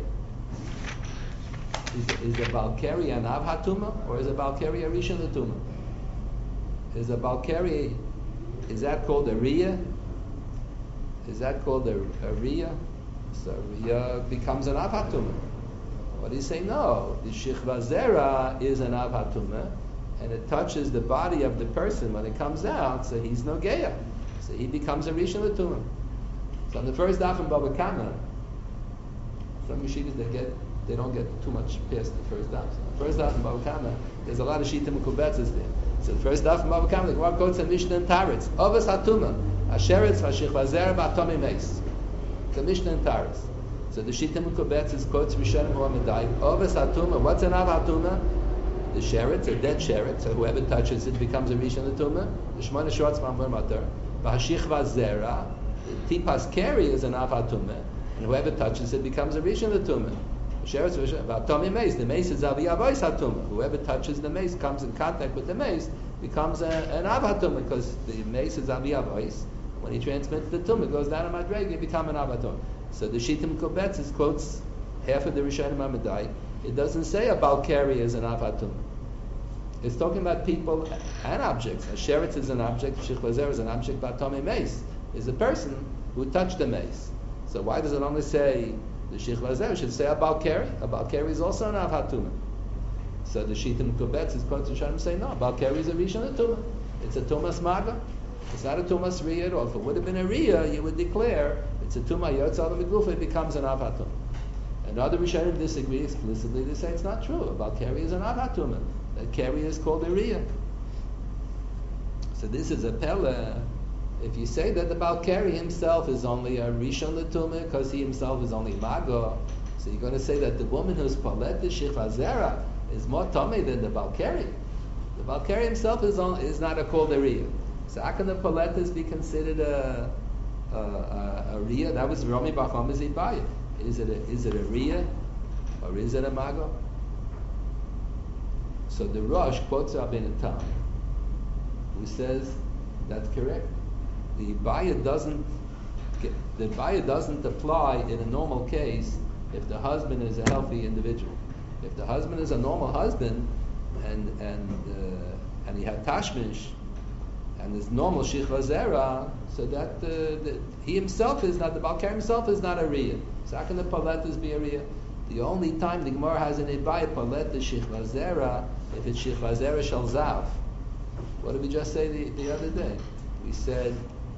Is, is a Balkari an Av HaTuma or is a Balkari a Rishon HaTuma? Is a Balkari, is that called a Riyah? Is that called a, a Riyah? So Riyah becomes an Av HaTuma. But he's saying no, the Shechva Zera is an Av HaTuma and it touches the body of the person when it comes out, so he's no Geya. So he becomes a Rishon HaTuma. So on the first daf in Baba Kama, some yeshivas they get they don't get too much past the first daf. So the first daf in Baba Kama, there's a lot of shita mekubetzes there. So the first daf in Baba Kama, the Gemara quotes a Mishnah and Taretz, Avos HaTuma, Asheretz v'Shechva Zera b'Atomi Meis. The Mishnah and Taretz. So the shita mekubetzes quotes Rishonim Mohamedai, Avos HaTuma. What's an Av HaTuma? The sheretz, a dead sheretz, so whoever touches it becomes a Rishon HaTuma. The Shemona Shorts Mamur Matar. V'Hashichva Zera. The tipas keri is an avad tumah, and whoever touches it becomes a rishon l'tumah. Sheretz rishon, v'atomi mace, the mace is avi avois hatumah. Whoever touches the mace, comes in contact with the mace, becomes a, an avad tumah, because the mace is avi avois. When he transmits the tumah, it goes down a madrega, it becomes an avad tumah. So the Shittim Kobetzis quotes half of the Rishonim Amadai. It doesn't say a Balkari is an avad tumah. It's talking about people and objects. A sheretz is an object, Shich Lazer is an object, but Tomei Mace is a person who touched the mace. So why does it only say the Shich Lazer? It should say a Balkari. A Balkari is also an avad tumah. So the Shittim Kubetz is quoted Rishonim say no, Balkari is a Rishon tumah. It's a Tumas Maga. It's not a Tumas Riyah at all. If it would have been a Riyah, you would declare it's a Tumah Yotz Al Migufa, it becomes an avad tumah. And other Rishonim disagree explicitly. They say it's not true. A Balkari is an avad tumah. That carry is called a riyah. So this is a pella. If you say that the Balkari himself is only a rishon l'tumah because he himself is only mago, so you're going to say that the woman who's palet the shifazera is more tomei than the Balkari. The Balkari himself is on, is not a called a riyah. So how can the paletas be considered a a, a, a riyah? That was Rami Bar Chama's ibaya. Is it a, is it a riyah or is it a mago? So the Rosh quotes Rabbeinu Tam, who says that's correct. The Ibaya doesn't get, the Ibaya doesn't apply in a normal case if the husband is a healthy individual. If the husband is a normal husband and and uh, and he had tashmish and is normal shichva zera, so that uh, the, he himself is not the Balkar himself is not a riyah. So how can the paletas be a riyah? The only time the Gemara has an ibaya palet the shichva zera if it's shichva zera shel zav. What did we just say the, the other day? We said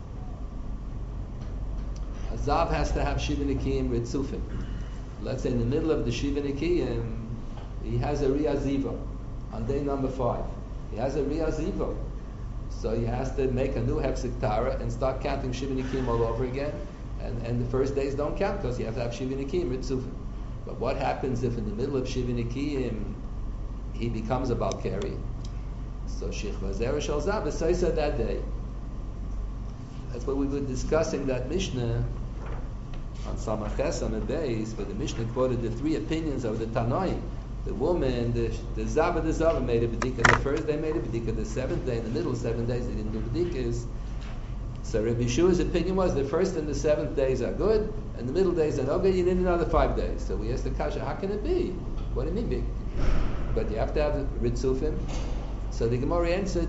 a zav has to have shiva nikiyim ritzufim. Let's say in the middle of the shiva nikiyim he has a riyah ziva on day number five. He has a riyah ziva, so he has to make a new hefsek tara and start counting shiva nikiyim all over again. And and the first days don't count because you have to have shiva nikiyim ritzufim. But what happens if in the middle of shiva nikiyim he becomes a Balkari? So Shechva Zera Shel Zav is Saisa that day. That's what we were discussing that Mishnah on Samaches on the base, where the Mishnah quoted the three opinions of the Tanoi. The woman, the the Zav, the Zav made a bedika the first day, made a bedika the seventh day, in the middle of seven days they didn't do bedikas. So Rabbi Yeshua's opinion was the first and the seventh days are good, and the middle days are no good. You need another five days. So we asked the kasha, how can it be? What do you mean big? But you have to have ritzufim. So the Gemara answered,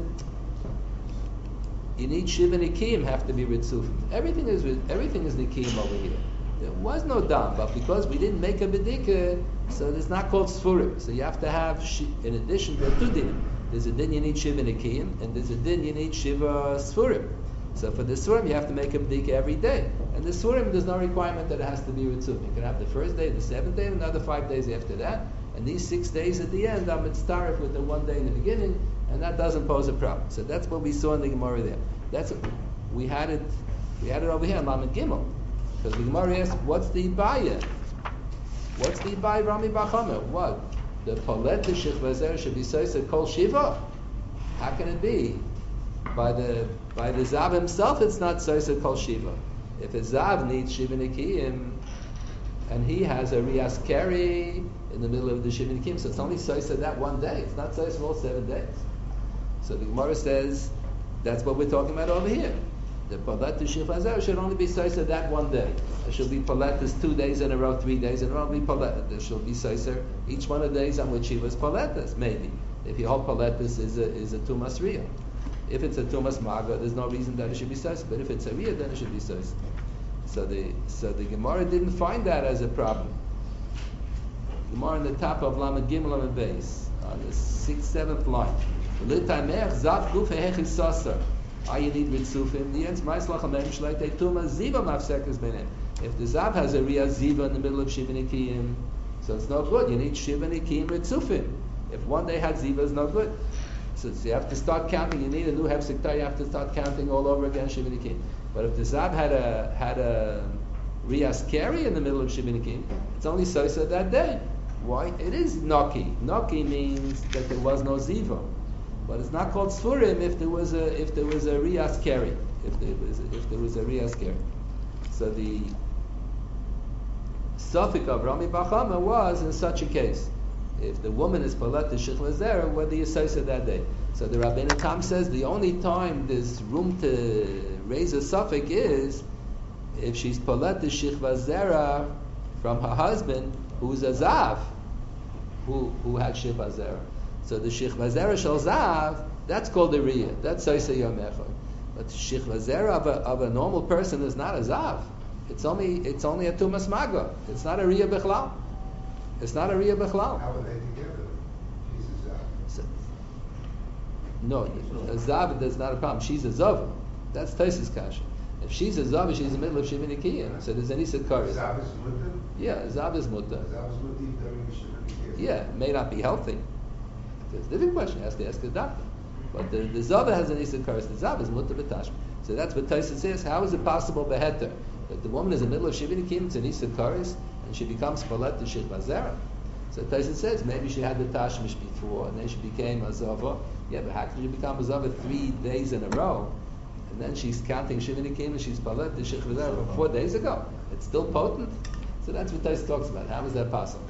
you need shiva nikiyim have to be ritzufim. Everything is everything is nikiyim over here. There was no dam, but because we didn't make a bedika, so it's not called sfurim. So you have to have, in addition, there are two dinim. There's a din you need shiva nikiyim, and there's a din you need shiva sfurim. So for the sfurim you have to make a bedika every day. And the sfurim there's no requirement that it has to be ritzufim. You can have the first day, the seventh day, and another five days after that. And these six days at the end are mitzaref with the one day in the beginning, and that doesn't pose a problem. So that's what we saw in the Gemara there. That's we had it. We had it over here in Lamed Gimel, because the Gemara asked, "What's the ibaya? What's the ibaya, Rami Bar Chama? What the palet the shechva zera should be said kol shiva? How can it be? By the by the zav himself, it's not said kol shiva. If a zav needs shiva nikiyim, and he has a rias keri in the middle of the shiva nikiyim, so it's only said that one day. It's not said for all seven days. So the Gemara says that's what we're talking about over here. The palet to shechva zera should only be said that one day. There should be paletas two days in a row, three days in a row. Be palet. There should be said each one of the days on which he was paletas. Maybe if you hold paletas is a is a tumas riyah. If it's a tumas maga, there's no reason that it should be says. But if it's a riyah, then it should be says. So the so the Gemara didn't find that as a problem. Gemara on the top of Lamed Gimel on the base on the sixth, seventh line. Ah, you need ritzufim. The answer, if the zav has a riyah ziva in the middle of shiva nikiyim, so it's no good. You need shiva nikiyim ritzufim. If one day had ziva, it's no good. So, so you have to start counting. You need a new hefsek tar. You have to start counting all over again shiva nikiyim. But if the zav had a had a riyas keri in the middle of shiva nikiyim, it's only sosa that day. Why? It is noki. Noki means that there was no ziva. But it's not called sfurim if there was a if there was a riyas keri, if there was a, if there was a riyas keri. So the suffix of Rami Bachama was in such a case. If the woman is palat to Shechla Zera, whether you say so that day. So the Rabbeinu Tam says the only time there's room to raise a suffix is if she's palat to Shechla Zera from her husband, who's a Zav, who who had Shechla Zera. So the Shechla Zera Shel Zav, that's called a Riyah. That's Soisa Yom Echad. But Shechla Zera of a, of a normal person is not a Zav. It's only it's only a Tumas Maga. It's not a Riyah Bechlal. It's not a Riyah Bechlal. How are they together? She's a Zav. So, no, a Zav, there's not a problem. She's a Zav. That's Taisis Kasha. If she's a Zav, she's in the middle of Shivini Kiyah. So there's any Sikkaris. Zav is mutter? Yeah, Zav is Mutta. Zav is mutter during the Shivini Kiyah. Yeah, it may not be healthy. It's a different question. You have to ask the doctor. But the, the Zav has an Isikaris. The Zav is Mutta B'tashma. So that's what Taisis says. How is it possible beheter that the woman is in the middle of Shivini Kiyah, it's an Isikaris, and she becomes Palet to Shechla Zera? So Taisis says maybe she had the Tashmish before, and then she became a Zava. Yeah, but how can she become a Zava three days in a row? And then she's counting Shivini Kiyah, and she's Palet to Shechla Zera from four days ago. It's still potent. So that's what Taisis talks about. How is that possible?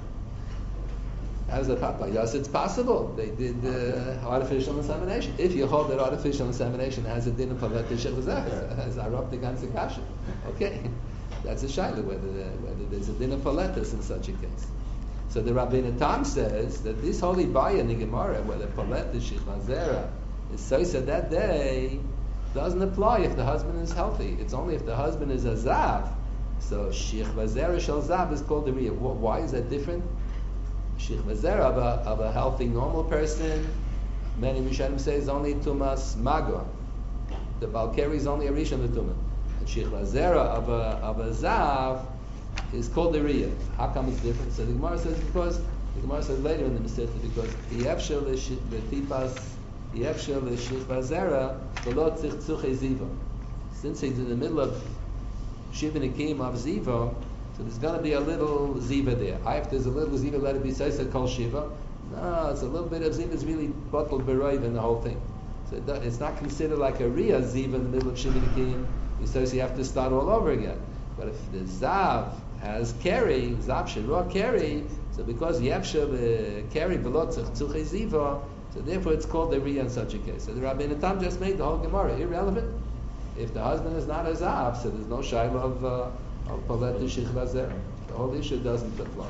How is that possible? Yes, it's possible. They did uh, artificial insemination. If you hold that artificial insemination has a din of Palet to Shechla Zera, as Arab the Ganze Kasha. Okay. That's a shayla, whether, whether there's a din of paletus in such a case. So the Rabbeinu Tam says that this holy baya in the Gemara, whether paletus Shechla Zera is soisa that day, doesn't apply if the husband is healthy. It's only if the husband is a zav. So Shechla Zera shel zav is called the riyah. Why is that different? Shechla Zera of a, of a healthy, normal person, many Rishonim say is only tumas maga. The Balkari is only a rishon l'tumah. Shechla Zera of a of a zav is called the riyah. How come it's different? So the Gemara says because the Gemara says later in the Masechta because yefshel l'tipas yefshel l'shechla zera v'lo tzich ziva. Since he's in the middle of shivin akim of ziva, so there's going to be a little ziva there. If there's a little ziva, let it be saisa kol shiva. No, it's a little bit of ziva. It's really bottled beroiv in the whole thing. So it, it's not considered like a riyah ziva in the middle of shivin akim. He says you have to start all over again. But if the Zav has Keri, Zav Shirah Keri, so because Yevsha Keri Velotzach Tzuche Ziva, so therefore it's called the Riyah in such a case. So the Rabbeinu Tam just made the whole Gemara irrelevant. If the husband is not a Zav, so there's no Shaila of, uh, of Palet to Shechla Zera. The whole issue doesn't apply.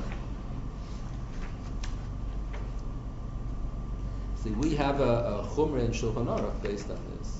See, we have a, a Chumrah in Shulchan Aruch based on this.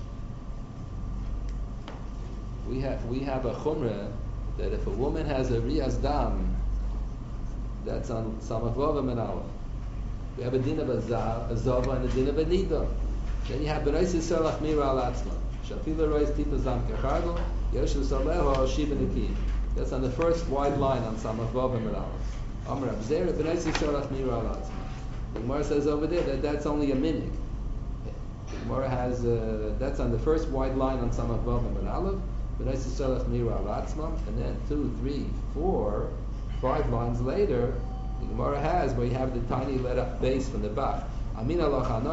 We have we have a chumrah that if a woman has a riyas dam, that's on samach vav and aleph. We have a din of a zav, a zava, and a din of a nida. Then you have bereis yisrael achmira al atzma. Shafila rois tipa zam kechargo, yoshu saleho al shiva nikim. That's on the first wide line on samach vav and aleph. Amar abzera bereis yisrael achmira al atzma. The Gemara says over there that that's only a minig. The Gemara has uh, that's on the first wide line on samach vav and aleph. And then two, three, four, five lines later, the Gemara has where you have the tiny letter base from the back. So the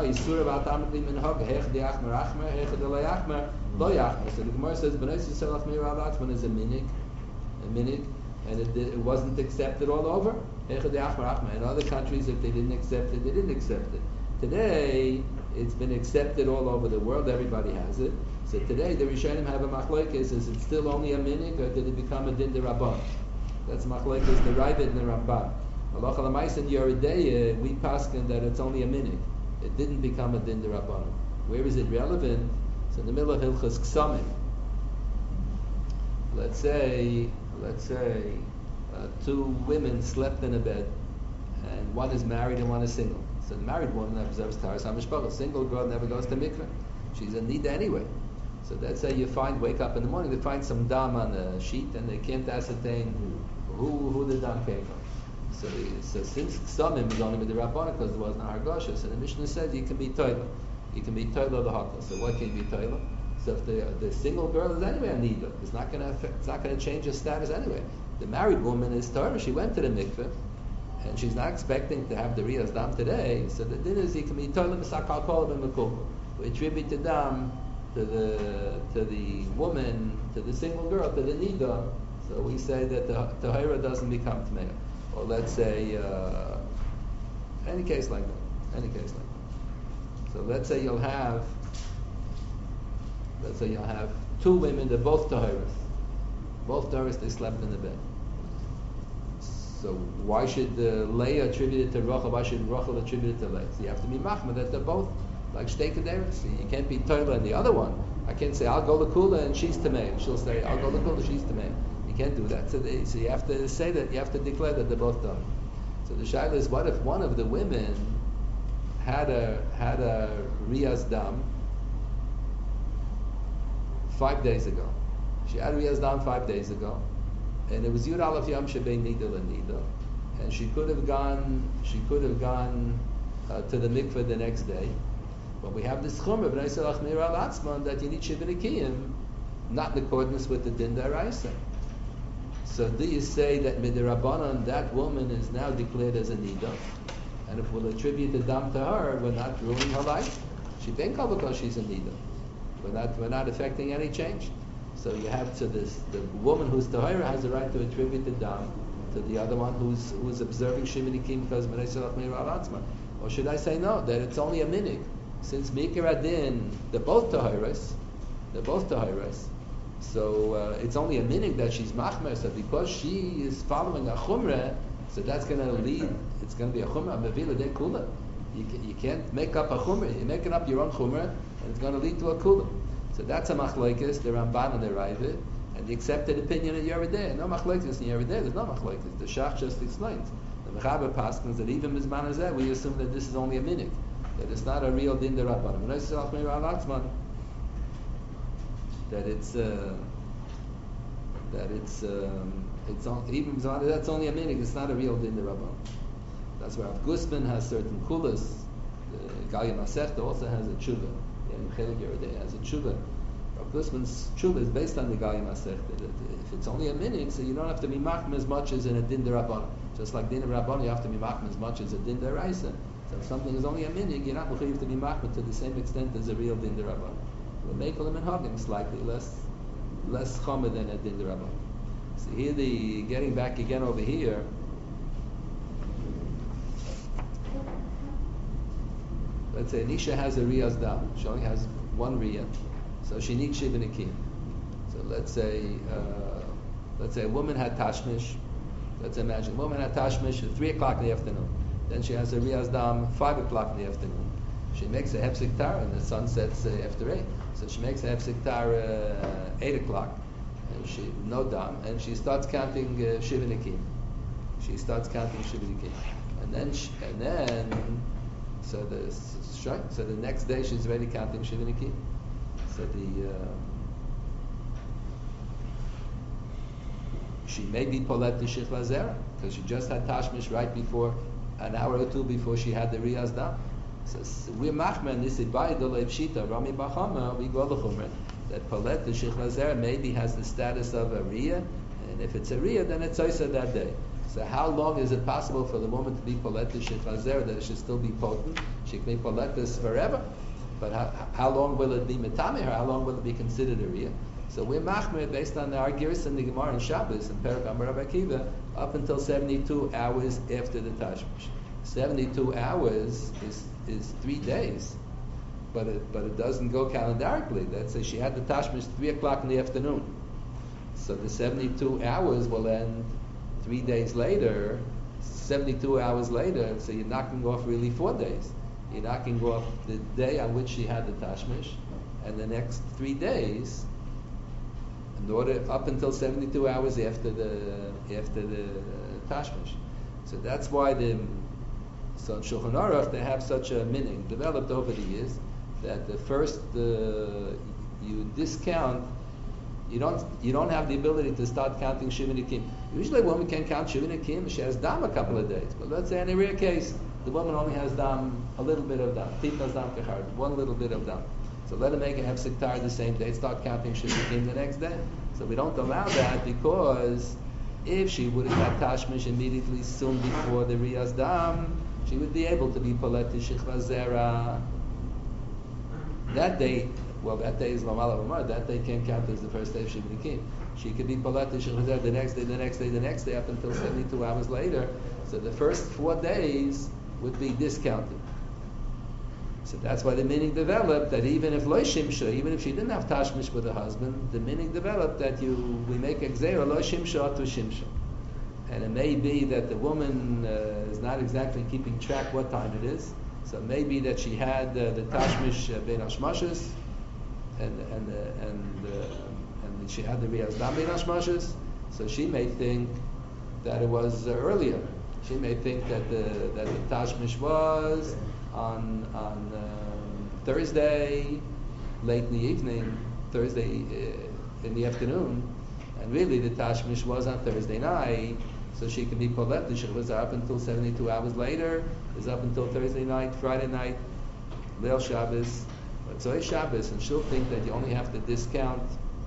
Gemara says, "When is a minig, a minig, and it, it wasn't accepted all over. In other countries, if they didn't accept it, they didn't accept it. Today, it's been accepted all over the world. Everybody has it. So today, the Rishonim have a machlokes: is it still only a minig, or did it become a din derabban? That's machlokes the Ravid and the Ramban. Halacha l'maisa in Yeridei, we paskin that it's only a minig. It didn't become a din derabban. Where is it relevant? It's in the middle of Hilchos Ksamim. Let's say, let's say, uh, two women slept in a bed, and one is married and one is single. So the married woman observes Taras HaMishpachah. Single girl never goes to mikveh. She's in nida anyway. So let's say you find, wake up in the morning, they find some dam on the sheet, and they can't ascertain who who the dam came from. So, the, so since Ksamim is only with the Rabbanah because there wasn't a Hargosha, so the Mishnah says you can be toilet. You can be toilet the hakol. So what can you be toilet? So if the the single girl is anyway a nida, it's not going to affect, it's not going to change her status anyway. The married woman is Torah. She went to the mikveh, and she's not expecting to have the riyas dam today. So the din is you can be toilet misakal kol ben mekubal. We attribute to dam to the to the woman, to the single girl, to the nida, so we say that the tahira doesn't become tmeya. Or let's say uh, any case like that, any case like that. So let's say you'll have, let's say you'll have two women, they're both tahiras, both tahiras, they slept in the bed. So why should uh, Leah attribute it to Rachel? Why should Rachel attribute it to Leah? So you have to be machma that they're both like shtei kederis. You can't be Toila and the other one. I can't say I'll go to Kula and she's Tamei. And she'll say I'll go to Kula, she's Tamei. You can't do that. So, they, so you have to say that. You have to declare that they're both done. So the shaila is, what if one of the women had a had a riyaz dam five days ago? She had a riyaz dam five days ago, and it was Yud Aleph Yom Shebei Nida L'Nida, and she could have gone. She could have gone uh, to the mikveh the next day. But we have this chumrah b'nai selach meir al atzman that you need shiva nekiyim, not in accordance with the din daraisa. So do you say that midirabanan that woman is now declared as a nida, and if we'll attribute the dam to her, we're not ruining her life? She think because she's a nida. We're not we're not affecting any change. So you have to this the woman who's tahira has the right to attribute the dam to the other one who's who's observing shiva nekiyim because b'nai selach meir al atzman. Or should I say no, that it's only a minig? Since Mikir Adin, they're both Tahiras, they're both Tahiras, so uh, it's only a minig that she's Machmer, so because she is following a Chumrah, so that's going to lead, it's going to be a Chumrah, a Mevila de Kula. You, you can't make up a Chumrah, you're making up your own Chumrah, and it's going to lead to a Kula. So that's a Machlaikis, the Ramban and the Ravid, and the accepted opinion of Yerideh. No Machlaikis in Yerideh, there's no Machlaikis. The Shach just explains. The Mechaber Paskins that even Mizman Hazeh, we assume that this is only a minig. That it's not a real din derabbanan. When I say al atzman, that it's uh, that it's um, it's on, even that's only a minig. It's not a real din derabbanan. That's where Rav Gusman has certain kulas. The Galia Masechta also has a tshuva. And Chelik Yerideh has a tshuva. Rav Gusman's tshuva is based on the Galia Masechta. That if it's only a minig, so you don't have to be machmir as much as in a din derabbanan. Just like din derabbanan, you have to be machmir as much as a din deraisa. So if something is only a minig, you're not mechayiv to be machmir to the same extent as a real din derabbanan. We'll make them in hagim slightly less less chomer than a din derabbanan. So here, the getting back again over here. Let's say Nisha has a riyaz dam. She only has one riyah, so she needs shiva nekim. So let's say uh, let's say a woman had tashmish. Let's imagine a woman had tashmish at three o'clock in the afternoon. Then she has a riyaz dam five o'clock in the afternoon. She makes a hefsek tar and the sun sets uh, after eight. So she makes a hefsek tar uh, eight o'clock, and she no dam, and she starts counting uh, shiva nekim. She starts counting shiva nekim, and then she, and then so the so the next day she's already counting shiva nekim. So the uh, she may be polet to shichla zera because she just had tashmish right before. An hour or two before she had the riyaz dam. So we're machmer and this is ba'idol pshita rami b'chama. We go the chumrah that palet the shichla zera maybe has the status of a riyah, and if it's a riyah, then it's oisa that day. So how long is it possible for the woman to be palet the shichla zera that it should still be potent? She can be palet this forever, but how, how long will it be metame her? How long will it be considered a riyah? So we're machmer based on our giris and the Gemara and Shabbos and Perek Amar Rabbi Akiva up until seventy-two hours after the tashmish. seventy-two hours is is three days, but it but it doesn't go calendarically. Let's say she had the tashmish three o'clock in the afternoon, so the seventy-two hours will end three days later. seventy-two hours later, so you're knocking off really four days. You're knocking off the day on which she had the tashmish, and the next three days. In order up until seventy-two hours after the after the uh, tashmish, so that's why the so in Shulchan Aruch they have such a meaning developed over the years that the first uh, you discount you don't you don't have the ability to start counting shiva nekim. Usually a woman can count shiva nekim. She has dam a couple of days, but let's say in a rare case the woman only has dam a little bit of dam, titas dam kechar, one little bit of dam. So let her make a hefsek tar the same day, start counting shivakim the next day. So we don't allow that because if she would have had tashmish immediately soon before the riyaz dam, she would be able to be palet to shichva zera that day well, that day is Lamala Umar, that day can't count as the first day of Shiva Nikim. She could be Palat Shechazar the next day, the next day, the next day, up until seventy-two hours later. So the first four days would be discounted. So that's why the meaning developed that even if Lo Shimsha, even if she didn't have Tashmish with her husband, the meaning developed that you we make Exera Lo Shimsha to Shimsha. And it may be that the woman uh, is not exactly keeping track what time it is. So it may be that she had uh, the Tashmish uh, Ben Hashmashas, and and uh, and uh, and she had the Riyaz Dam Ben Hashmashas. So she may think that it was uh, earlier. She may think that the that the Tashmish was on on um, Thursday, late in the evening, Thursday uh, in the afternoon, and really the Tashmish was on Thursday night. So she can be Polet. The Shech was up until seventy-two hours later. Is up until Thursday night, Friday night, Leil Shabbos, Tzoi Shabbos, and she'll think that you only have to discount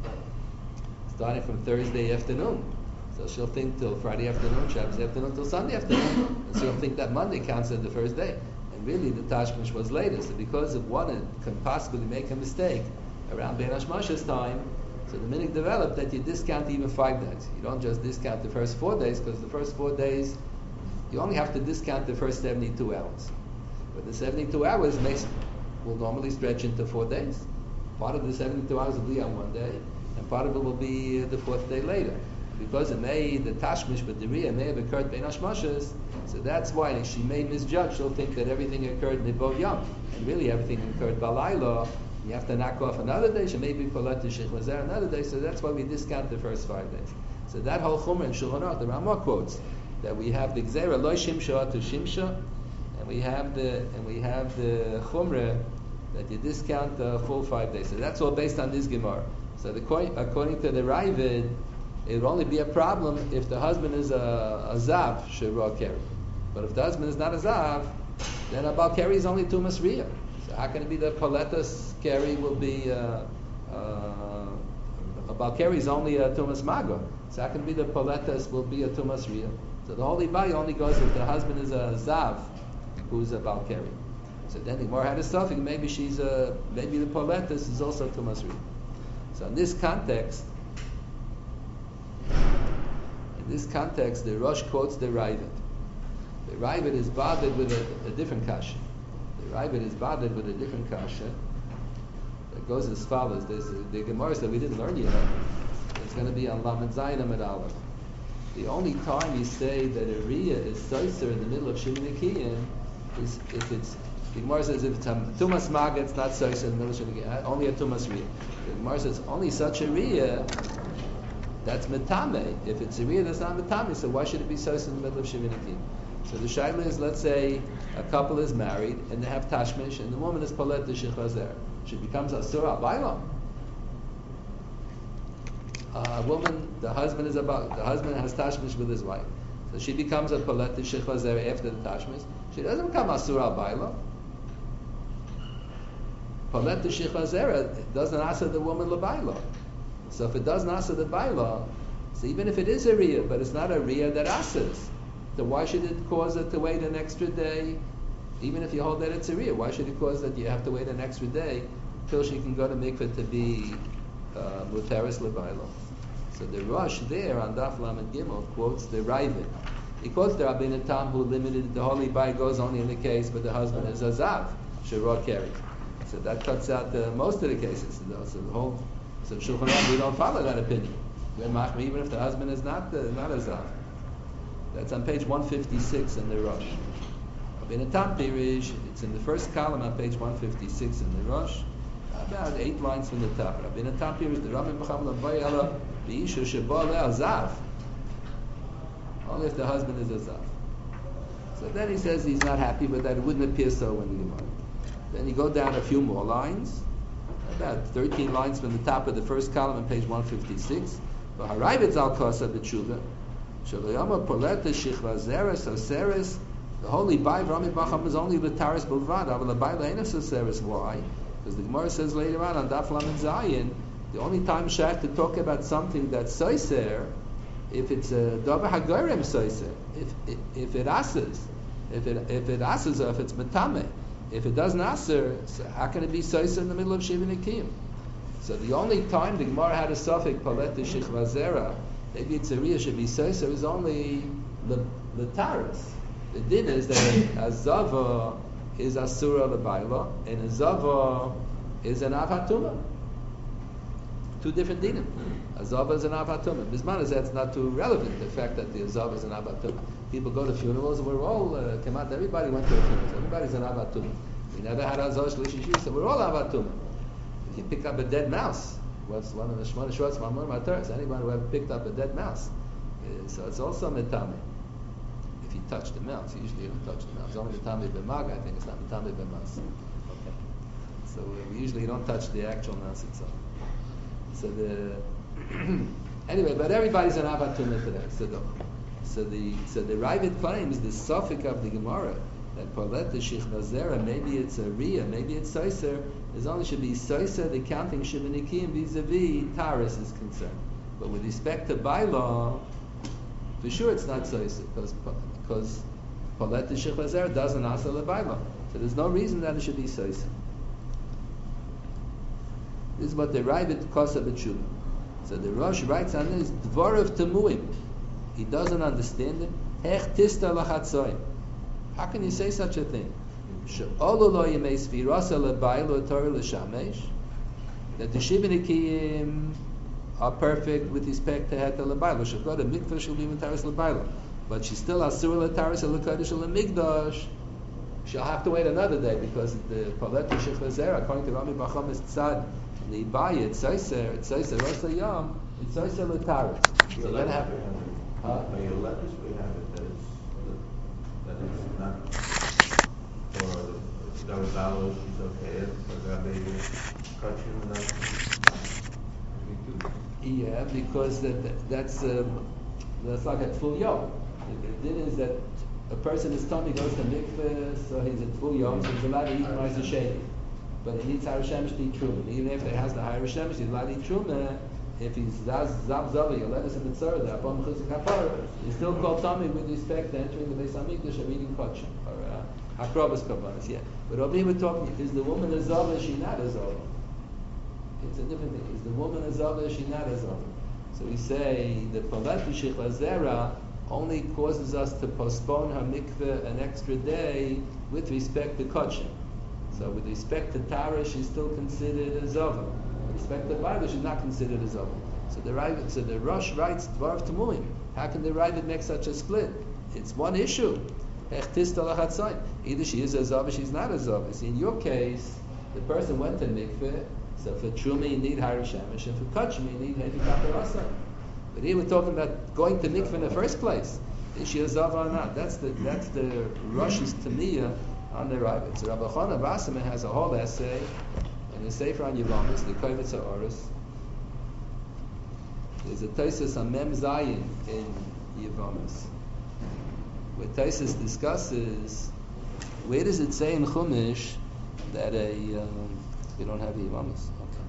starting from Thursday afternoon. So she'll think till Friday afternoon, Shabbos afternoon, till Sunday afternoon, and she'll think that Monday counts as the first day. And really, the Tashmish was later. So because if one can possibly make a mistake around Ben Hashmash's time, so the minute developed that you discount even five days. You don't just discount the first four days, because the first four days you only have to discount the first seventy-two hours. But the seventy-two hours makes will normally stretch into four days. Part of the seventy-two hours will be on one day, and part of it will be the fourth day later. Because it may, the Tashmish with the Riyah may have occurred Ben Hashmashas, so that's why she may misjudge. She'll think that everything occurred Nibov Yom, and really everything occurred Balayla. You have to knock off another day, she may be Palat Shech Lazer another day, so that's why we discount the first five days. So that whole Chumrah in Shulchan Aruch, the Ramah quotes, that we have the Gzera Lo Shimsha to Shimsha, and we have the and we have the Chumrah that you discount the full five days. So that's all based on this Gemara. So the, according to the Ravid, it would only be a problem if the husband is a, a Zav, Shirah Keri. But if the husband is not a Zav, then a Bal Keri is only Tumas Riyah. So how can it be that Paletas Keri will be uh, uh, a Bal Keri is only a Tumas Maga? So how can it be that Paletas will be a Tumas Riyah? So the Holy Bayi only goes if the husband is a Zav, who's a Bal Keri. So then the Gemara had a suffix, maybe she's a, maybe the Paletas is also Tumas Riyah. So in this context, in this context, the Rosh quotes the Ravid. The Ravid is bothered with a, a different kasha. The Ravid is bothered with a different kasha that goes as follows. There's a, the Gemara that we didn't learn yet. It's going to be on Lamed Zayin Amud Aleph. The only time you say that a Riyah is Soiser in the middle of Shimon Nikiyin is if it's, the Gemara says if it's a Tumas Maga, it's not Soiser in the middle of Shimon Nikiyin, only a Tumas Riyah. The Gemara says only such a Riyah that's Metame. If it's a Riyah that's not Metame, so why should it be Soiser in the middle of Shimon Nikiyin? So the Shaila is, let's say a couple is married and they have Tashmish and the woman is Palet the Shech Lazer. She becomes Asur Abayla. A woman, the husband is about, the husband has Tashmish with his wife. So she becomes a Palet the Shech Lazer after the Tashmish. She doesn't become Asur Abayla. Palet the Shech Lazer doesn't answer the woman Labayla. So if it doesn't answer the Bayla, so even if it is a Riyah, but it's not a Riyah that asks, so why should it cause it to wait an extra day? Even if you hold that it's a Riyah, why should it cause that you have to wait an extra day till she can go to mikveh to be uh, Muteris Lebayla? So the Rosh there on Daf Lamed Gimel quotes the Ravid. He quotes the Rabbeinu Tam who limited the holy bay goes only in the case but the husband is a Zav, Shirah Keri. So that cuts out the, most of the cases. So the whole, so Shulchan Aruch, we don't follow that opinion. Even if the husband is not uh, not a Zav. That's on page one fifty-six in the Rosh. In a Tam Pirish, it's in the first column on page one fifty-six in the Rosh, about eight lines from the top. In a Tam Pirish, the Rabbi B'cham L'Bayala B'Isha Sheba Le'azav. Only if the husband is a Zav. So then he says he's not happy with that. It wouldn't appear so in the Gemara. Then you go down a few more lines, about thirteen lines from the top of the first column on page one fifty-six. V'harayvitz al kosa b'tshuva. Shalayama poleta shichva zeres oseres. The holy Bai Rami Bacham is only the Taris Bulvad. But the Bai Le'enes oseres. Why? Because the Gemara says later on on Daf Lamed Zayin, the only time Shach to talk about something that's soiser, if it's a davar hagorem soiser, if if, if it asses, if it if it asses or if it's metame, if it doesn't aser, so how can it be soiser in the middle of Shiva Nikim? So the only time the Gemara had a suffix palet shichva zera, maybe it's a riyah should be soiser, is only the the taras. The din is that a zava is asura lebaila and a zava is an avatuma. Two different dinim. A zava is an avatuma. Bisman is that's not too relevant. The fact that the zava is an avatuma. People go to funerals and we're all uh, come out. Everybody went to a funeral. Everybody's an avatuma. We never had a zava shlishi, so we're all avatuma. If you pick up a dead mouse, what's one of the shmona shorts? One of my turns. Anyone who ever picked up a dead mouse, uh, so it's also metame. If you touch the mouse, usually you don't touch the mouse. It's only metame b'mag. I think it's not metame b'mouse. Okay. So uh, we usually don't touch the actual mouse itself. So the anyway, but everybody's an avatuma today. So the so the so the Ravid claims the suffix of the Gemara that palet the shichva zera, maybe it's a riyah, maybe it's soiser, is only should be soiser the counting shivanikim vis-a-vis taris is concerned. But with respect to bylaw, for sure it's not soiser because because palet the shichva zera doesn't answer the bylaw. So there's no reason that it should be soiser. This is what the Ravid Kosa B'Tshuva. So the Rosh writes on this Dvarav Temuim. He doesn't understand it. Hech tista lachatzoim. How can you say such a thing? She'olu lo yemei svirasa lebaylo Torah l'shamesh. That the Shivanikim are perfect with respect to Heta lebaylo. She'll go to mikvah, she'll be mitaris lebaylo. But she's still asur letaris lekodesh lemigdash. She'll have to wait another day because the palet shichva zera, according to Rami Bacham, is tzad. The Ibaya, it's Soiser, it's Soiser Rosa Yom, it's Soiser L'Taris. So you're going to have it. Huh? By your letters, we have it that it's, that it's not, or it's got a value, she's okay, it's got a baby, Yeah, because that, that's, um, that's like a full yom. The din is that a person is tummy goes to mikveh, so he's at full yom, so he's allowed to eat Ma'aser Sheni. But he needs Harish Shemesh to eat Truma. Even if he has the Harish Shemesh, he's allowed to eat Truma. If he's Zav Zavi, you'll let us in the Tzara, the Abom Chutzik HaPar, he's still called Tommy with respect to entering the Beis HaMikdash or eating Kodshin, or uh, Hakrobas Kavanas, yeah. But what we were talking, is the woman a Zava, is she not a Zava? It's a different thing. Is the woman a Zava, is she not a Zava? So we say, the Palet Shichva Zera only causes us to postpone her mikveh an extra day with respect to Kodshin. So with respect to Tara, she's still considered a Zava. With respect to Bible, she's not considered a Zava. So the Ravid, so the Rosh writes Dvarav Temuim. How can the Ravid make such a split? It's one issue. Either she is a Zava, she's not a Zava. See, in your case, the person went to mikveh, so for Truma you need Harish Shemesh, and for Kachmi you need Hedi Kaparasa. But here we're talking about going to mikveh in the first place. Is she a Zava or not? That's the that's the Rosh's Tamiyah on the Ravid. So Rabbi Chana Bassaman has a whole essay in the Sefer on Yevamos, the Kovetz HaOros. There's a Tosfos on Mem Zayin in Yevamos, where Tosfos discusses where does it say in Chumash that a um, you don't have Yevamos. Okay.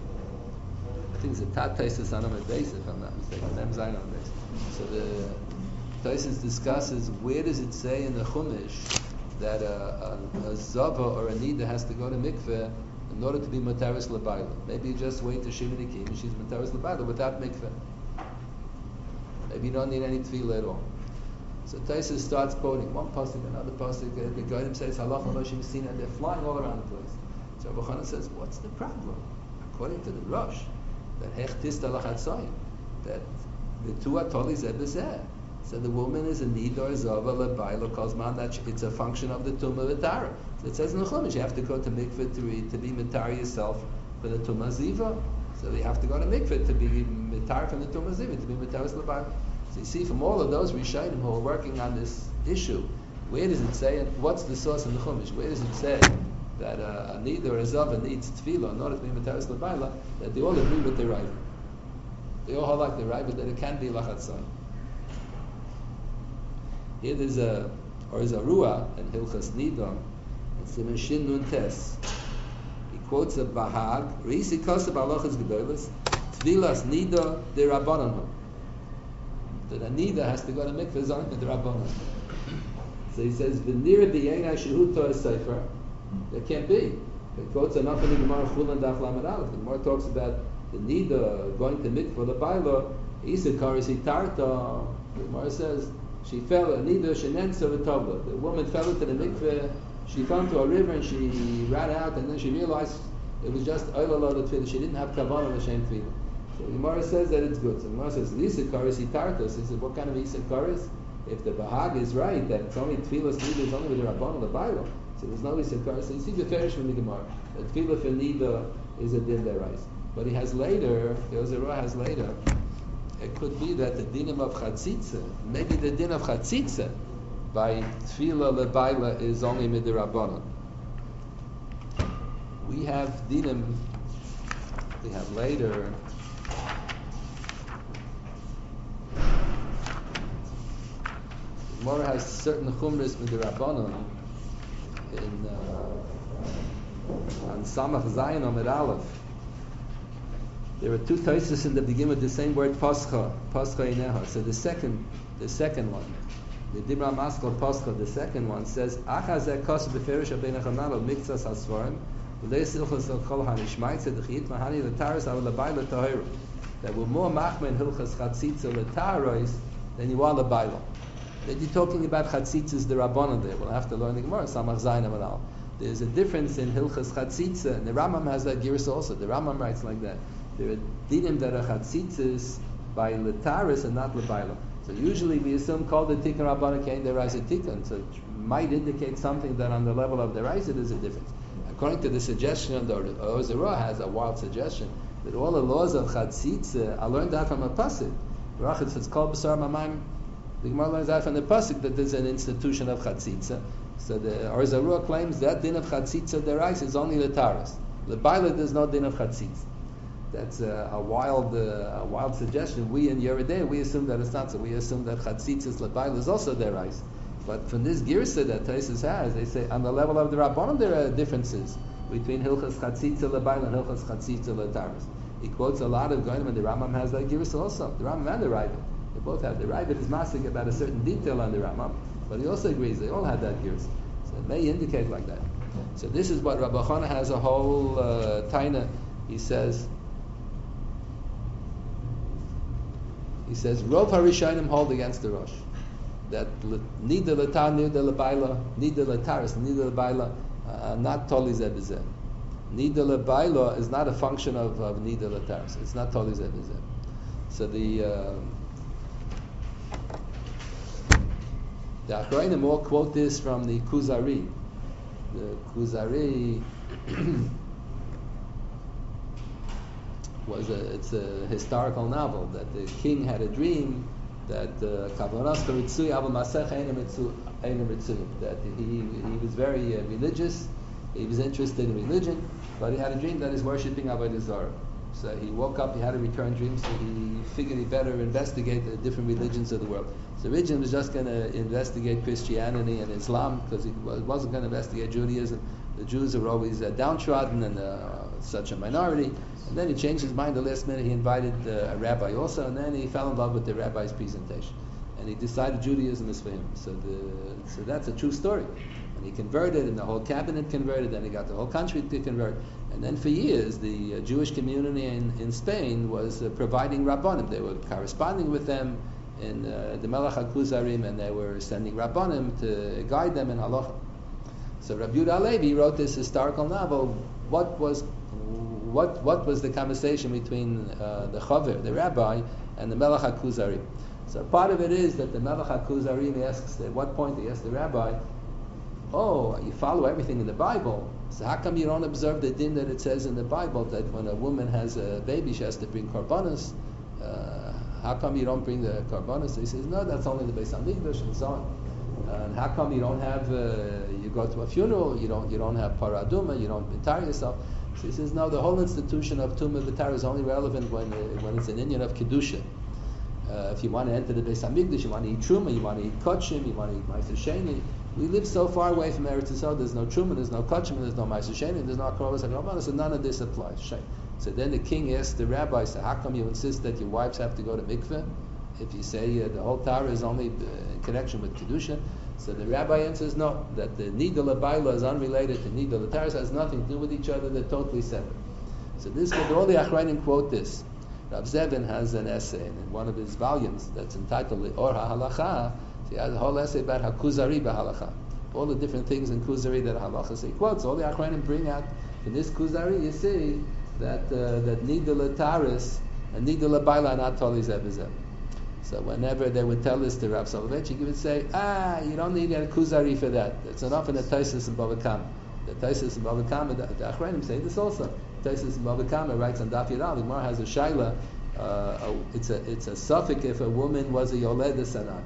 I think it's a Tat Tosfos on Amud Beis, if I'm not mistaken. Mem Zayin on Beis. So the Tosfos discusses where does it say in the Chumash that a, a, a Zava or a Nida has to go to mikveh in order to be Mataris L'Bayla. Maybe you just wait to Shivanikim and she's Mataris L'Bayla without mikveh. Maybe you don't need any tefillah at all. So Tosfos starts quoting one pasuk, another pasuk. The Goyim says Halacha Moshe Sina, and they're flying all around the place. So Rabbi Chana says, what's the problem? According to the Rosh, that Hech Tista Lachatzoyim, that the two are totally zeh b'zeh. So the woman is a nidor zava lebaylo kozman, that it's a function of the tumah v'tara. So it says in the Chumash you have to go to mikveh to read, to be mitar yourself for the tumah ziva. So you have to go to mikveh to be mitar from the tumah ziva, to be mitaris lebaylo. So you see from all of those Rishonim who are working on this issue, where does it say, and what's the source in the Chumash? Where does it say that uh, a nidor or a zava needs tefillah in order to be mitaris lebaylo? That they all agree with the Ravid. They all hold like the Ravid that it can be lachatzoyim. Here there's a, or is a Ruah in Hilchas Nidon, it's in Shin Nun Tes. He quotes a Bahag, Reisi Kosa Balachas Gedolos, Tvilas Nida de Rabbanon. That a Nida has to go to mikveh zon with the Rabbanon. So he says, V'nira b'yena shehu toa sefer. There can't be. It quotes enough in the Gemara Chulin Daf Lamed Aleph. The Gemara talks about the nida going to mikvah the baila. Isa karisi tarta. The Gemara says she fell a nida shenensa v'tovla. The woman fell into the mikveh. She fell into a river and she ran out, and then she realized it was just oilala the tefillah. She didn't have kavanah l'shem tefillah. So the Gemara says that it's good. So the Gemara says Isa karisi tarta. So he said, what kind of Isa karis? If the bahag is right that it's only tefillah nida is only with the rabbanon the baila. So there's no Isa karis. So you see the fetish from the Gemara. The tefillah for nida is a din derais. But he has later, the Ozerah has later, it could be that the dinim of chatzitza, maybe the din of chatzitza by tefillah lebaila is only midirabbanan. We have dinim, we have later, Gemara has certain chumras midirabbanan in uh, on Samach Zayin Amid Aleph. There are two taisus in the beginning with the same word pascha, pascha ineha. So the second, the second one, the Dibra Maskal pascha, the second one says, Achazek kos beferish abein achanalo mikzas hasvarim, v'leisilchos el kol hanishmaitze d'chiyit mahani l'taris al l'bayla tahiru. That we're more machmer in hilchas chatzitza l'taris than you are l'bayla. That you're talking about chatzitzas the rabbanon there. We'll have to learn the Gemara. Samach Zayin Amid Aleph. There's a difference in hilchas chatzitza, and the Rambam has that girs also. The Rambam writes like that. There are dinim that are chatzitzas by letaris and not lebaila. So usually we assume called the tikkun rabbana kain deraisa tikkun. So it might indicate something that on the level of deraisa there's a difference. According to the suggestion, the Ozerah has a wild suggestion that all the laws of chatzitza, I learned that from a pasuk. Rachid says called b'sar mamayim. The Gemara learns that from the pasuk that there's an institution of chatzitza. So the Ozerah claims that din of chatzitza deraisa is only letaris. Lebaila there's no din of chatzitza. That's a, a wild, uh, a wild suggestion. We in Yeridei, we assume that it's not so. We assume that chatzitzis lebaila is also derais. But from this girsa that Taisus has, they say on the level of the rabbanon there are differences between hilchas chatzitza lebaila and hilchas chatzitza letaris. He quotes a lot of Goyim, and the Rambam has that girsa also. The Rambam and the Ravid, they both have. The Ravid is masik about a certain detail on the Rambam, but he also agrees they all have that girsa. So it may indicate like that. So this is what Rabbi Chana has a whole uh, taina. He says. He says, Rov HaRishonim hold against the Rosh. That neither letar, neither lebaila, neither letaris, neither lebaila, uh, not totally zebizeh. Neither lebaila is not a function of, of neither letaris. It's not totally zebizeh. So the uh, the Achrayim all quote this from the Kuzari. The Kuzari was a, it's a historical novel that the king had a dream that kavanas karitzui aval masech einem ritzui, that he he was very uh, religious, he was interested in religion, but he had a dream that he's worshipping Avodah Zarah. So he woke up, he had a return dream, so he figured he better investigate the different religions of the world. So originally was just going to investigate Christianity and Islam, because he wasn't going to investigate Judaism. The Jews are always uh, downtrodden and uh, such a minority. And then he changed his mind the last minute. He invited uh, a rabbi also, and then he fell in love with the rabbi's presentation. And he decided Judaism is for him. So the so that's a true story. And he converted, and the whole cabinet converted, and he got the whole country to convert. And then for years, the uh, Jewish community in, in Spain was uh, providing rabbanim. They were corresponding with them in uh, the Melech HaKuzarim, and they were sending rabbanim to guide them in halacha. So Rabbi Yehuda Halevi wrote this historical novel. What was what what was the conversation between uh, the Chaver, the rabbi, and the Melech HaKuzarim? So part of it is that the Melech HaKuzarim asks, at what point he asks the rabbi, oh, you follow everything in the Bible, so how come you don't observe the din that it says in the Bible that when a woman has a baby she has to bring korbanos? Uh, how come you don't bring the korbanos? So he says, no, that's only the Beis Hamikdash and so on. And how come you don't have, uh, you go to a funeral, you don't you don't have paraduma, you don't retire yourself? So he says, no, the whole institution of Tumah V'Tara is only relevant when uh, when it's an Indian of Kedusha. Uh, if you want to enter the Beis Hamikdash, you want to eat Truma, you want to eat Kotchim, you want to eat Ma'aser Sheni. We live so far away from Eretz Yisrael, there's no Truma, there's no Kotchim, there's no Ma'aser Sheni, there's no Akrobas HaKorbanos, so none of this applies. So then the king asked the rabbi, so how come you insist that your wives have to go to mikveh? if you say uh, the whole Tara is only uh, in connection with Kedusha, so the rabbi answers no, that the Nidal Abayla is unrelated to Nidal Taris, has nothing to do with each other, they're totally separate. So this, all the Achrayim quote this. Rav Zevin has an essay in one of his volumes that's entitled Or HaHalacha. He has a whole essay about HaKuzari B'Halacha. All the different things in Kuzari that Halacha say. He quotes, all the Achrayim bring out, in this Kuzari you see that uh, that Nidal Taris and Nidal Abayla are not totally Zebizeb. So whenever they would tell this to Rav Soloveitchik, he would say, ah, you don't need a kuzari for that. It's enough in the Taisus and Bava Kama. The Taisus and Bava Kama, the, the Achrayim say this also. Taisus and Bava Kama writes on Daf Yadal, the Gemara has a shaila, uh, a, it's a it's a suffix if a woman was a Yoleda Sanan.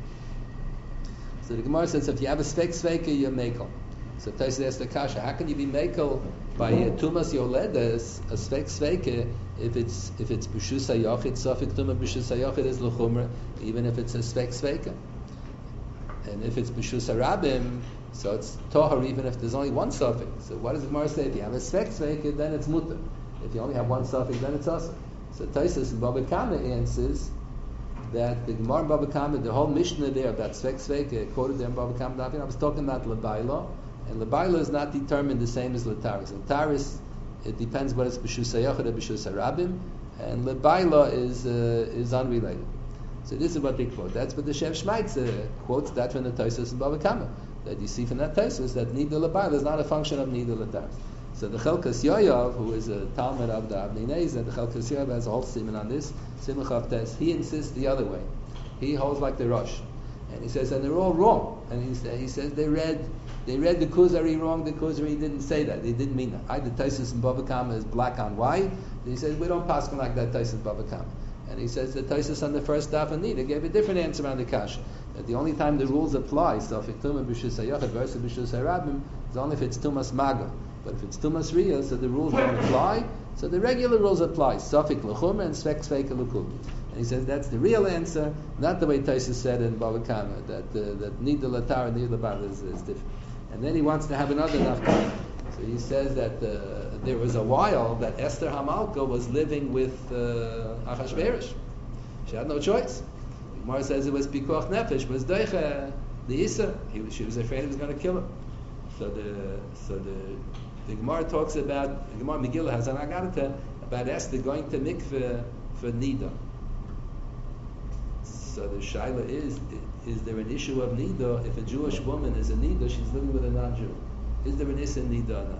So the Gemara says, if you have a Svek Sveka, you're Mekel. So Taisus asks the Kasha, how can you be Mekel by a Tumas Yoledas, a Svek Sveka, if it's if it's B'shus HaYochid, Safik Tumah B'shus HaYochid is L'chumra, even if it's a Svek Sveka. And if it's B'shus HaRabim, so it's Tohar even if there's only one Safik. So what does the Gemara say? If you have a Svek Sveka, then it's Mutter. If you only have one Safik, then it's Asa. So Taisus in Bava Kama answers that the Gemara in Bava Kama, the whole Mishnah there about Svek Sveka, quoted there in Bava Kama, I was talking about L'bayla, and L'bayla is not determined the same as L'taris. L'taris, it depends whether it's B'shus HaYochid or B'shus HaRabim, and L'bayla is uh, is unrelated. So this is what they quote. That's what the Shem Shmaitzer quotes that from the Taisus in Bava Kama. That you see from that Taisus that Nida L'bayla is not a function of Nida L'taris. So the Chelkas Yoyav, who is a Talmud of the Avnei Nezer, the Chelkas Yoyav has a whole siman on this, Simcha of Tes. He insists the other way. He holds like the Rosh. And he says, and they're all wrong. And he, say, he says they read they read the Kuzari wrong. The Kuzari didn't say that. They didn't mean that. Either Taisus and Bava Kama is black on white. And he says, we don't pass like that Taisus and Bava Kama. And he says the Taisus on the first daf and Nida gave a different answer on the Kasha. That the only time the rules apply, so if it's Tumah B'shus HaYochid versus B'shus HaRabim, is only if it's Tumas Maga. But if it's Tumas Riyah, so the rules don't apply. So the regular rules apply. Safik L'chumra and Svek Sveka L'kul. And he says that's the real answer, not the way Taisus said in Bava Kama, that uh, that Nida L'tar and Nida L'bayla is, is different. And then he wants to have another nafka. So he says that uh, there was a while that Esther Hamalka was living with uh, Achashverosh. She had no choice. Gemara says it was Pikuach Nefesh, was Deicha, the Issa. He was, she was afraid he was going to kill her. So the so the the Gemara talks about, the Gemara Megillah has an Agarta about Esther going to mikveh for Nida. So the shaila is, is there an issue of Nida? If a Jewish woman is a Nida, she's living with a non-Jew. Is there an issa in Nida or not?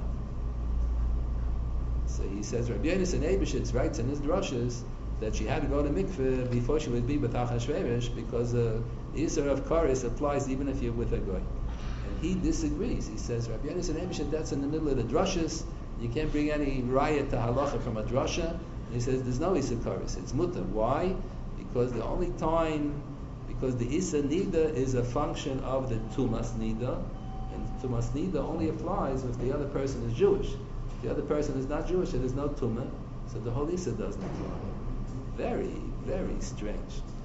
So he says, Rabbi Yonasan Eibeshitz writes in his drushes that she had to go to mikveh before she would be with Achashverosh because uh, the issa of Karis applies even if you're with a goy. And he disagrees. He says, Rabbi Yonasan Eibeshitz, that's in the middle of the drushes. You can't bring any raya to halacha from a drusha. And he says, there's no issa Karis. It's mutter. Why? Because the only time, because the Issa Nida is a function of the Tumas Nida, and Tumas Nida only applies if the other person is Jewish. If the other person is not Jewish, there is no Tumah, so the whole Issa doesn't apply. Very, very strange.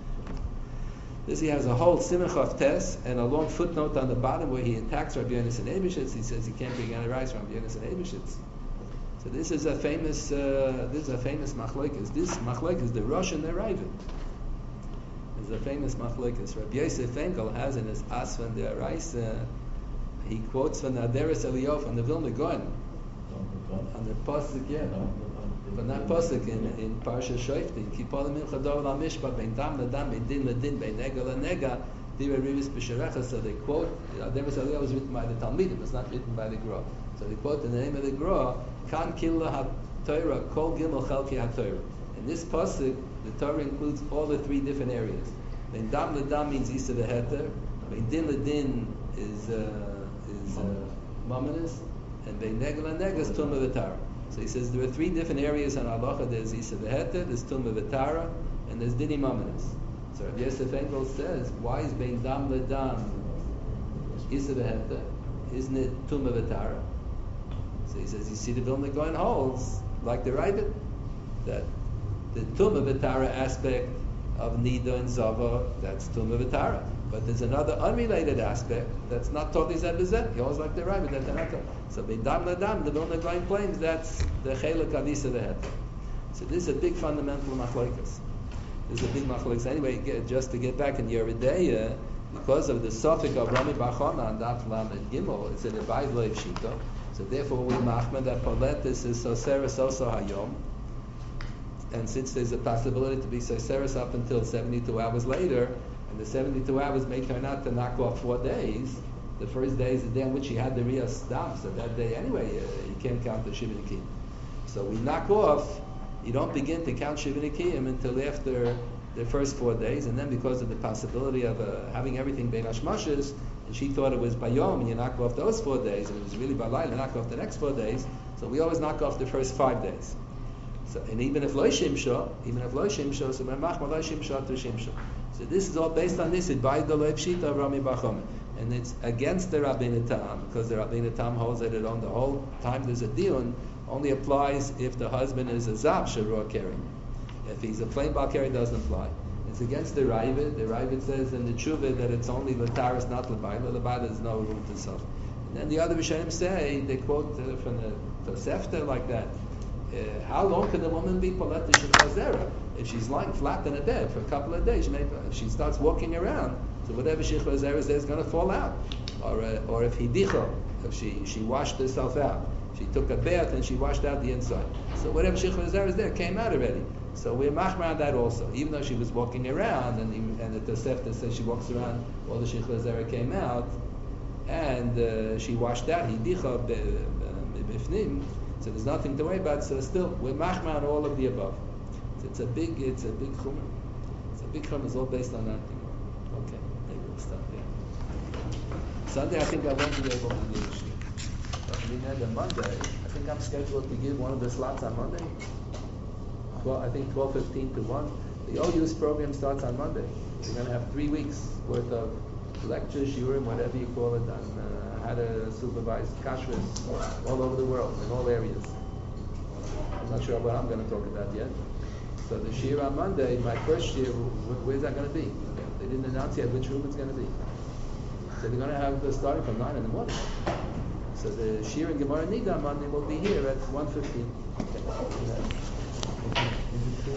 This he has a whole Simcha of Tes and a long footnote on the bottom where he attacks Rabbi Yonasan Eibeshitz. He says he can't bring any rice from Rabbi Yonasan Eibeshitz. So this is a famous, uh, this is a famous machlokes. This machlokes is the Rosh and the Ravid. Is a famous machlokes. Rabbi Yosef Enkel has in his Asvan de Araisa, he quotes from the Aderes Eliyahu from the Vilna Gaon on the pasuk, yeah, from that pasuk in in Parsha Shoftim, Kipolim Min Chador La Mishpat Bein Dam LaDam Bein Din LaDin Bein Nega LaNega Dira Rivis B'Sherecha. So they quote Aderes Eliyahu was written by the Talmidim. It's not written by the Gra. So they quote in the name of the Gra, Kan Killa HaTorah Kol Gimel Chalki HaTorah. In this pasuk, the Torah includes all the three different areas. Bein Dam LaDam means Isa v'Heter. Bein Din LaDin is uh, is uh, Mamonis, and Bein Nega LaNega is Tumah v'Tara. So he says there are three different areas on halacha. There's Isa v'Heter, there's Tumah v'Tara, and there's Dini Mamonis. So Rabbi Yosef Enkel says, why is Bein Dam LaDam Isa v'Heter? Isn't it Tumah v'Tara? So he says, you see the Vilna Gaon holds, like the Ravid, that the Tumah v'Tara aspect of Nida and Zava, that's Tumah v'Tara. But there's another unrelated aspect that's not totally Zed b'Zed. He holds like the Ravid, that they're not totally. So Bein Dam LaDam, the Vilna Gaon claims that's the Chelek Adisa v'Heter. So this is a big fundamental machlokes. there's a big machlokes. Anyway, get, just to get back in Yeridea, because of the suffix of Rami Bar Chana on Daf Lamed Gimel, it's a Levaid Lo Shita. So therefore, we machman that Poletis is Soseres also Hayom. And since there's a possibility to be Soseres up until seventy-two hours later, and the seventy-two hours may turn out to knock off four days, the first day is the day on which he had the Riyah Stam, so that day anyway, uh, you can't count the Shivin Kiyim. So we knock off, you don't begin to count Shivin Kiyim until after the first four days, and then because of the possibility of uh, having everything Bein Hashmashes, and she thought it was Bayom, and you knock off those four days, and it was really Balayla, knock off the next four days, so we always knock off the first five days. So, and even if Lo Shimsho, even if Lo Shimsho, so when Machma Lo Shimsho to Shimsho. So this is all based on this, it by the Lo Pshita of Rami Bar Chana. And it's against the Rabbeinu Tam, because the Rabbeinu Tam holds that it on the whole time there's a diun, only applies if the husband is a Zav Sharor Keri. If he's a plain Bal Keri, it doesn't apply. It's against the Ravid. The Ravid says in the Tshuva that it's only Lataris, not Labayla. Labayla there's no room to self. And then the other Rishonim say, they quote uh, from the Tosefta like that, uh, how long can a woman be Poletish in Chazera? If she's lying flat in a bed for a couple of days, she may, if she starts walking around, so whatever Shich Chazera is there is going to fall out. Or uh, or if Hidicho, if she, she washed herself out, she took a bath and she washed out the inside. So whatever Shich Chazera is there came out already. So we're machmir on that also. Even though she was walking around, and, the, and the Tosefta says she walks around, all the Shich Chazera came out, and uh, she washed out Hidicho b'ifnim. So there's nothing to worry about. So still, we're machmir on all of the above. So it's a big, it's a big chumrah. It's a big chumrah. It's all based on that thing. Okay, maybe we'll stop here. Sunday, I think I won't be able to give. But on Monday, I think I'm scheduled to give one of the slots on Monday. Well, I think twelve fifteen to one. The O U's program starts on Monday. We're going to have three weeks worth of lectures, shiurim, whatever you call it, on uh, how to supervise kashrus all over the world, in all areas. I'm not sure what I'm going to talk about yet. So the shiur on Monday, my first year, where's that going to be? They didn't announce yet which room it's going to be. So they're going to have the starting from nine in the morning. So the shiur and Gemara Nida on Monday will be here at one fifteen. Okay.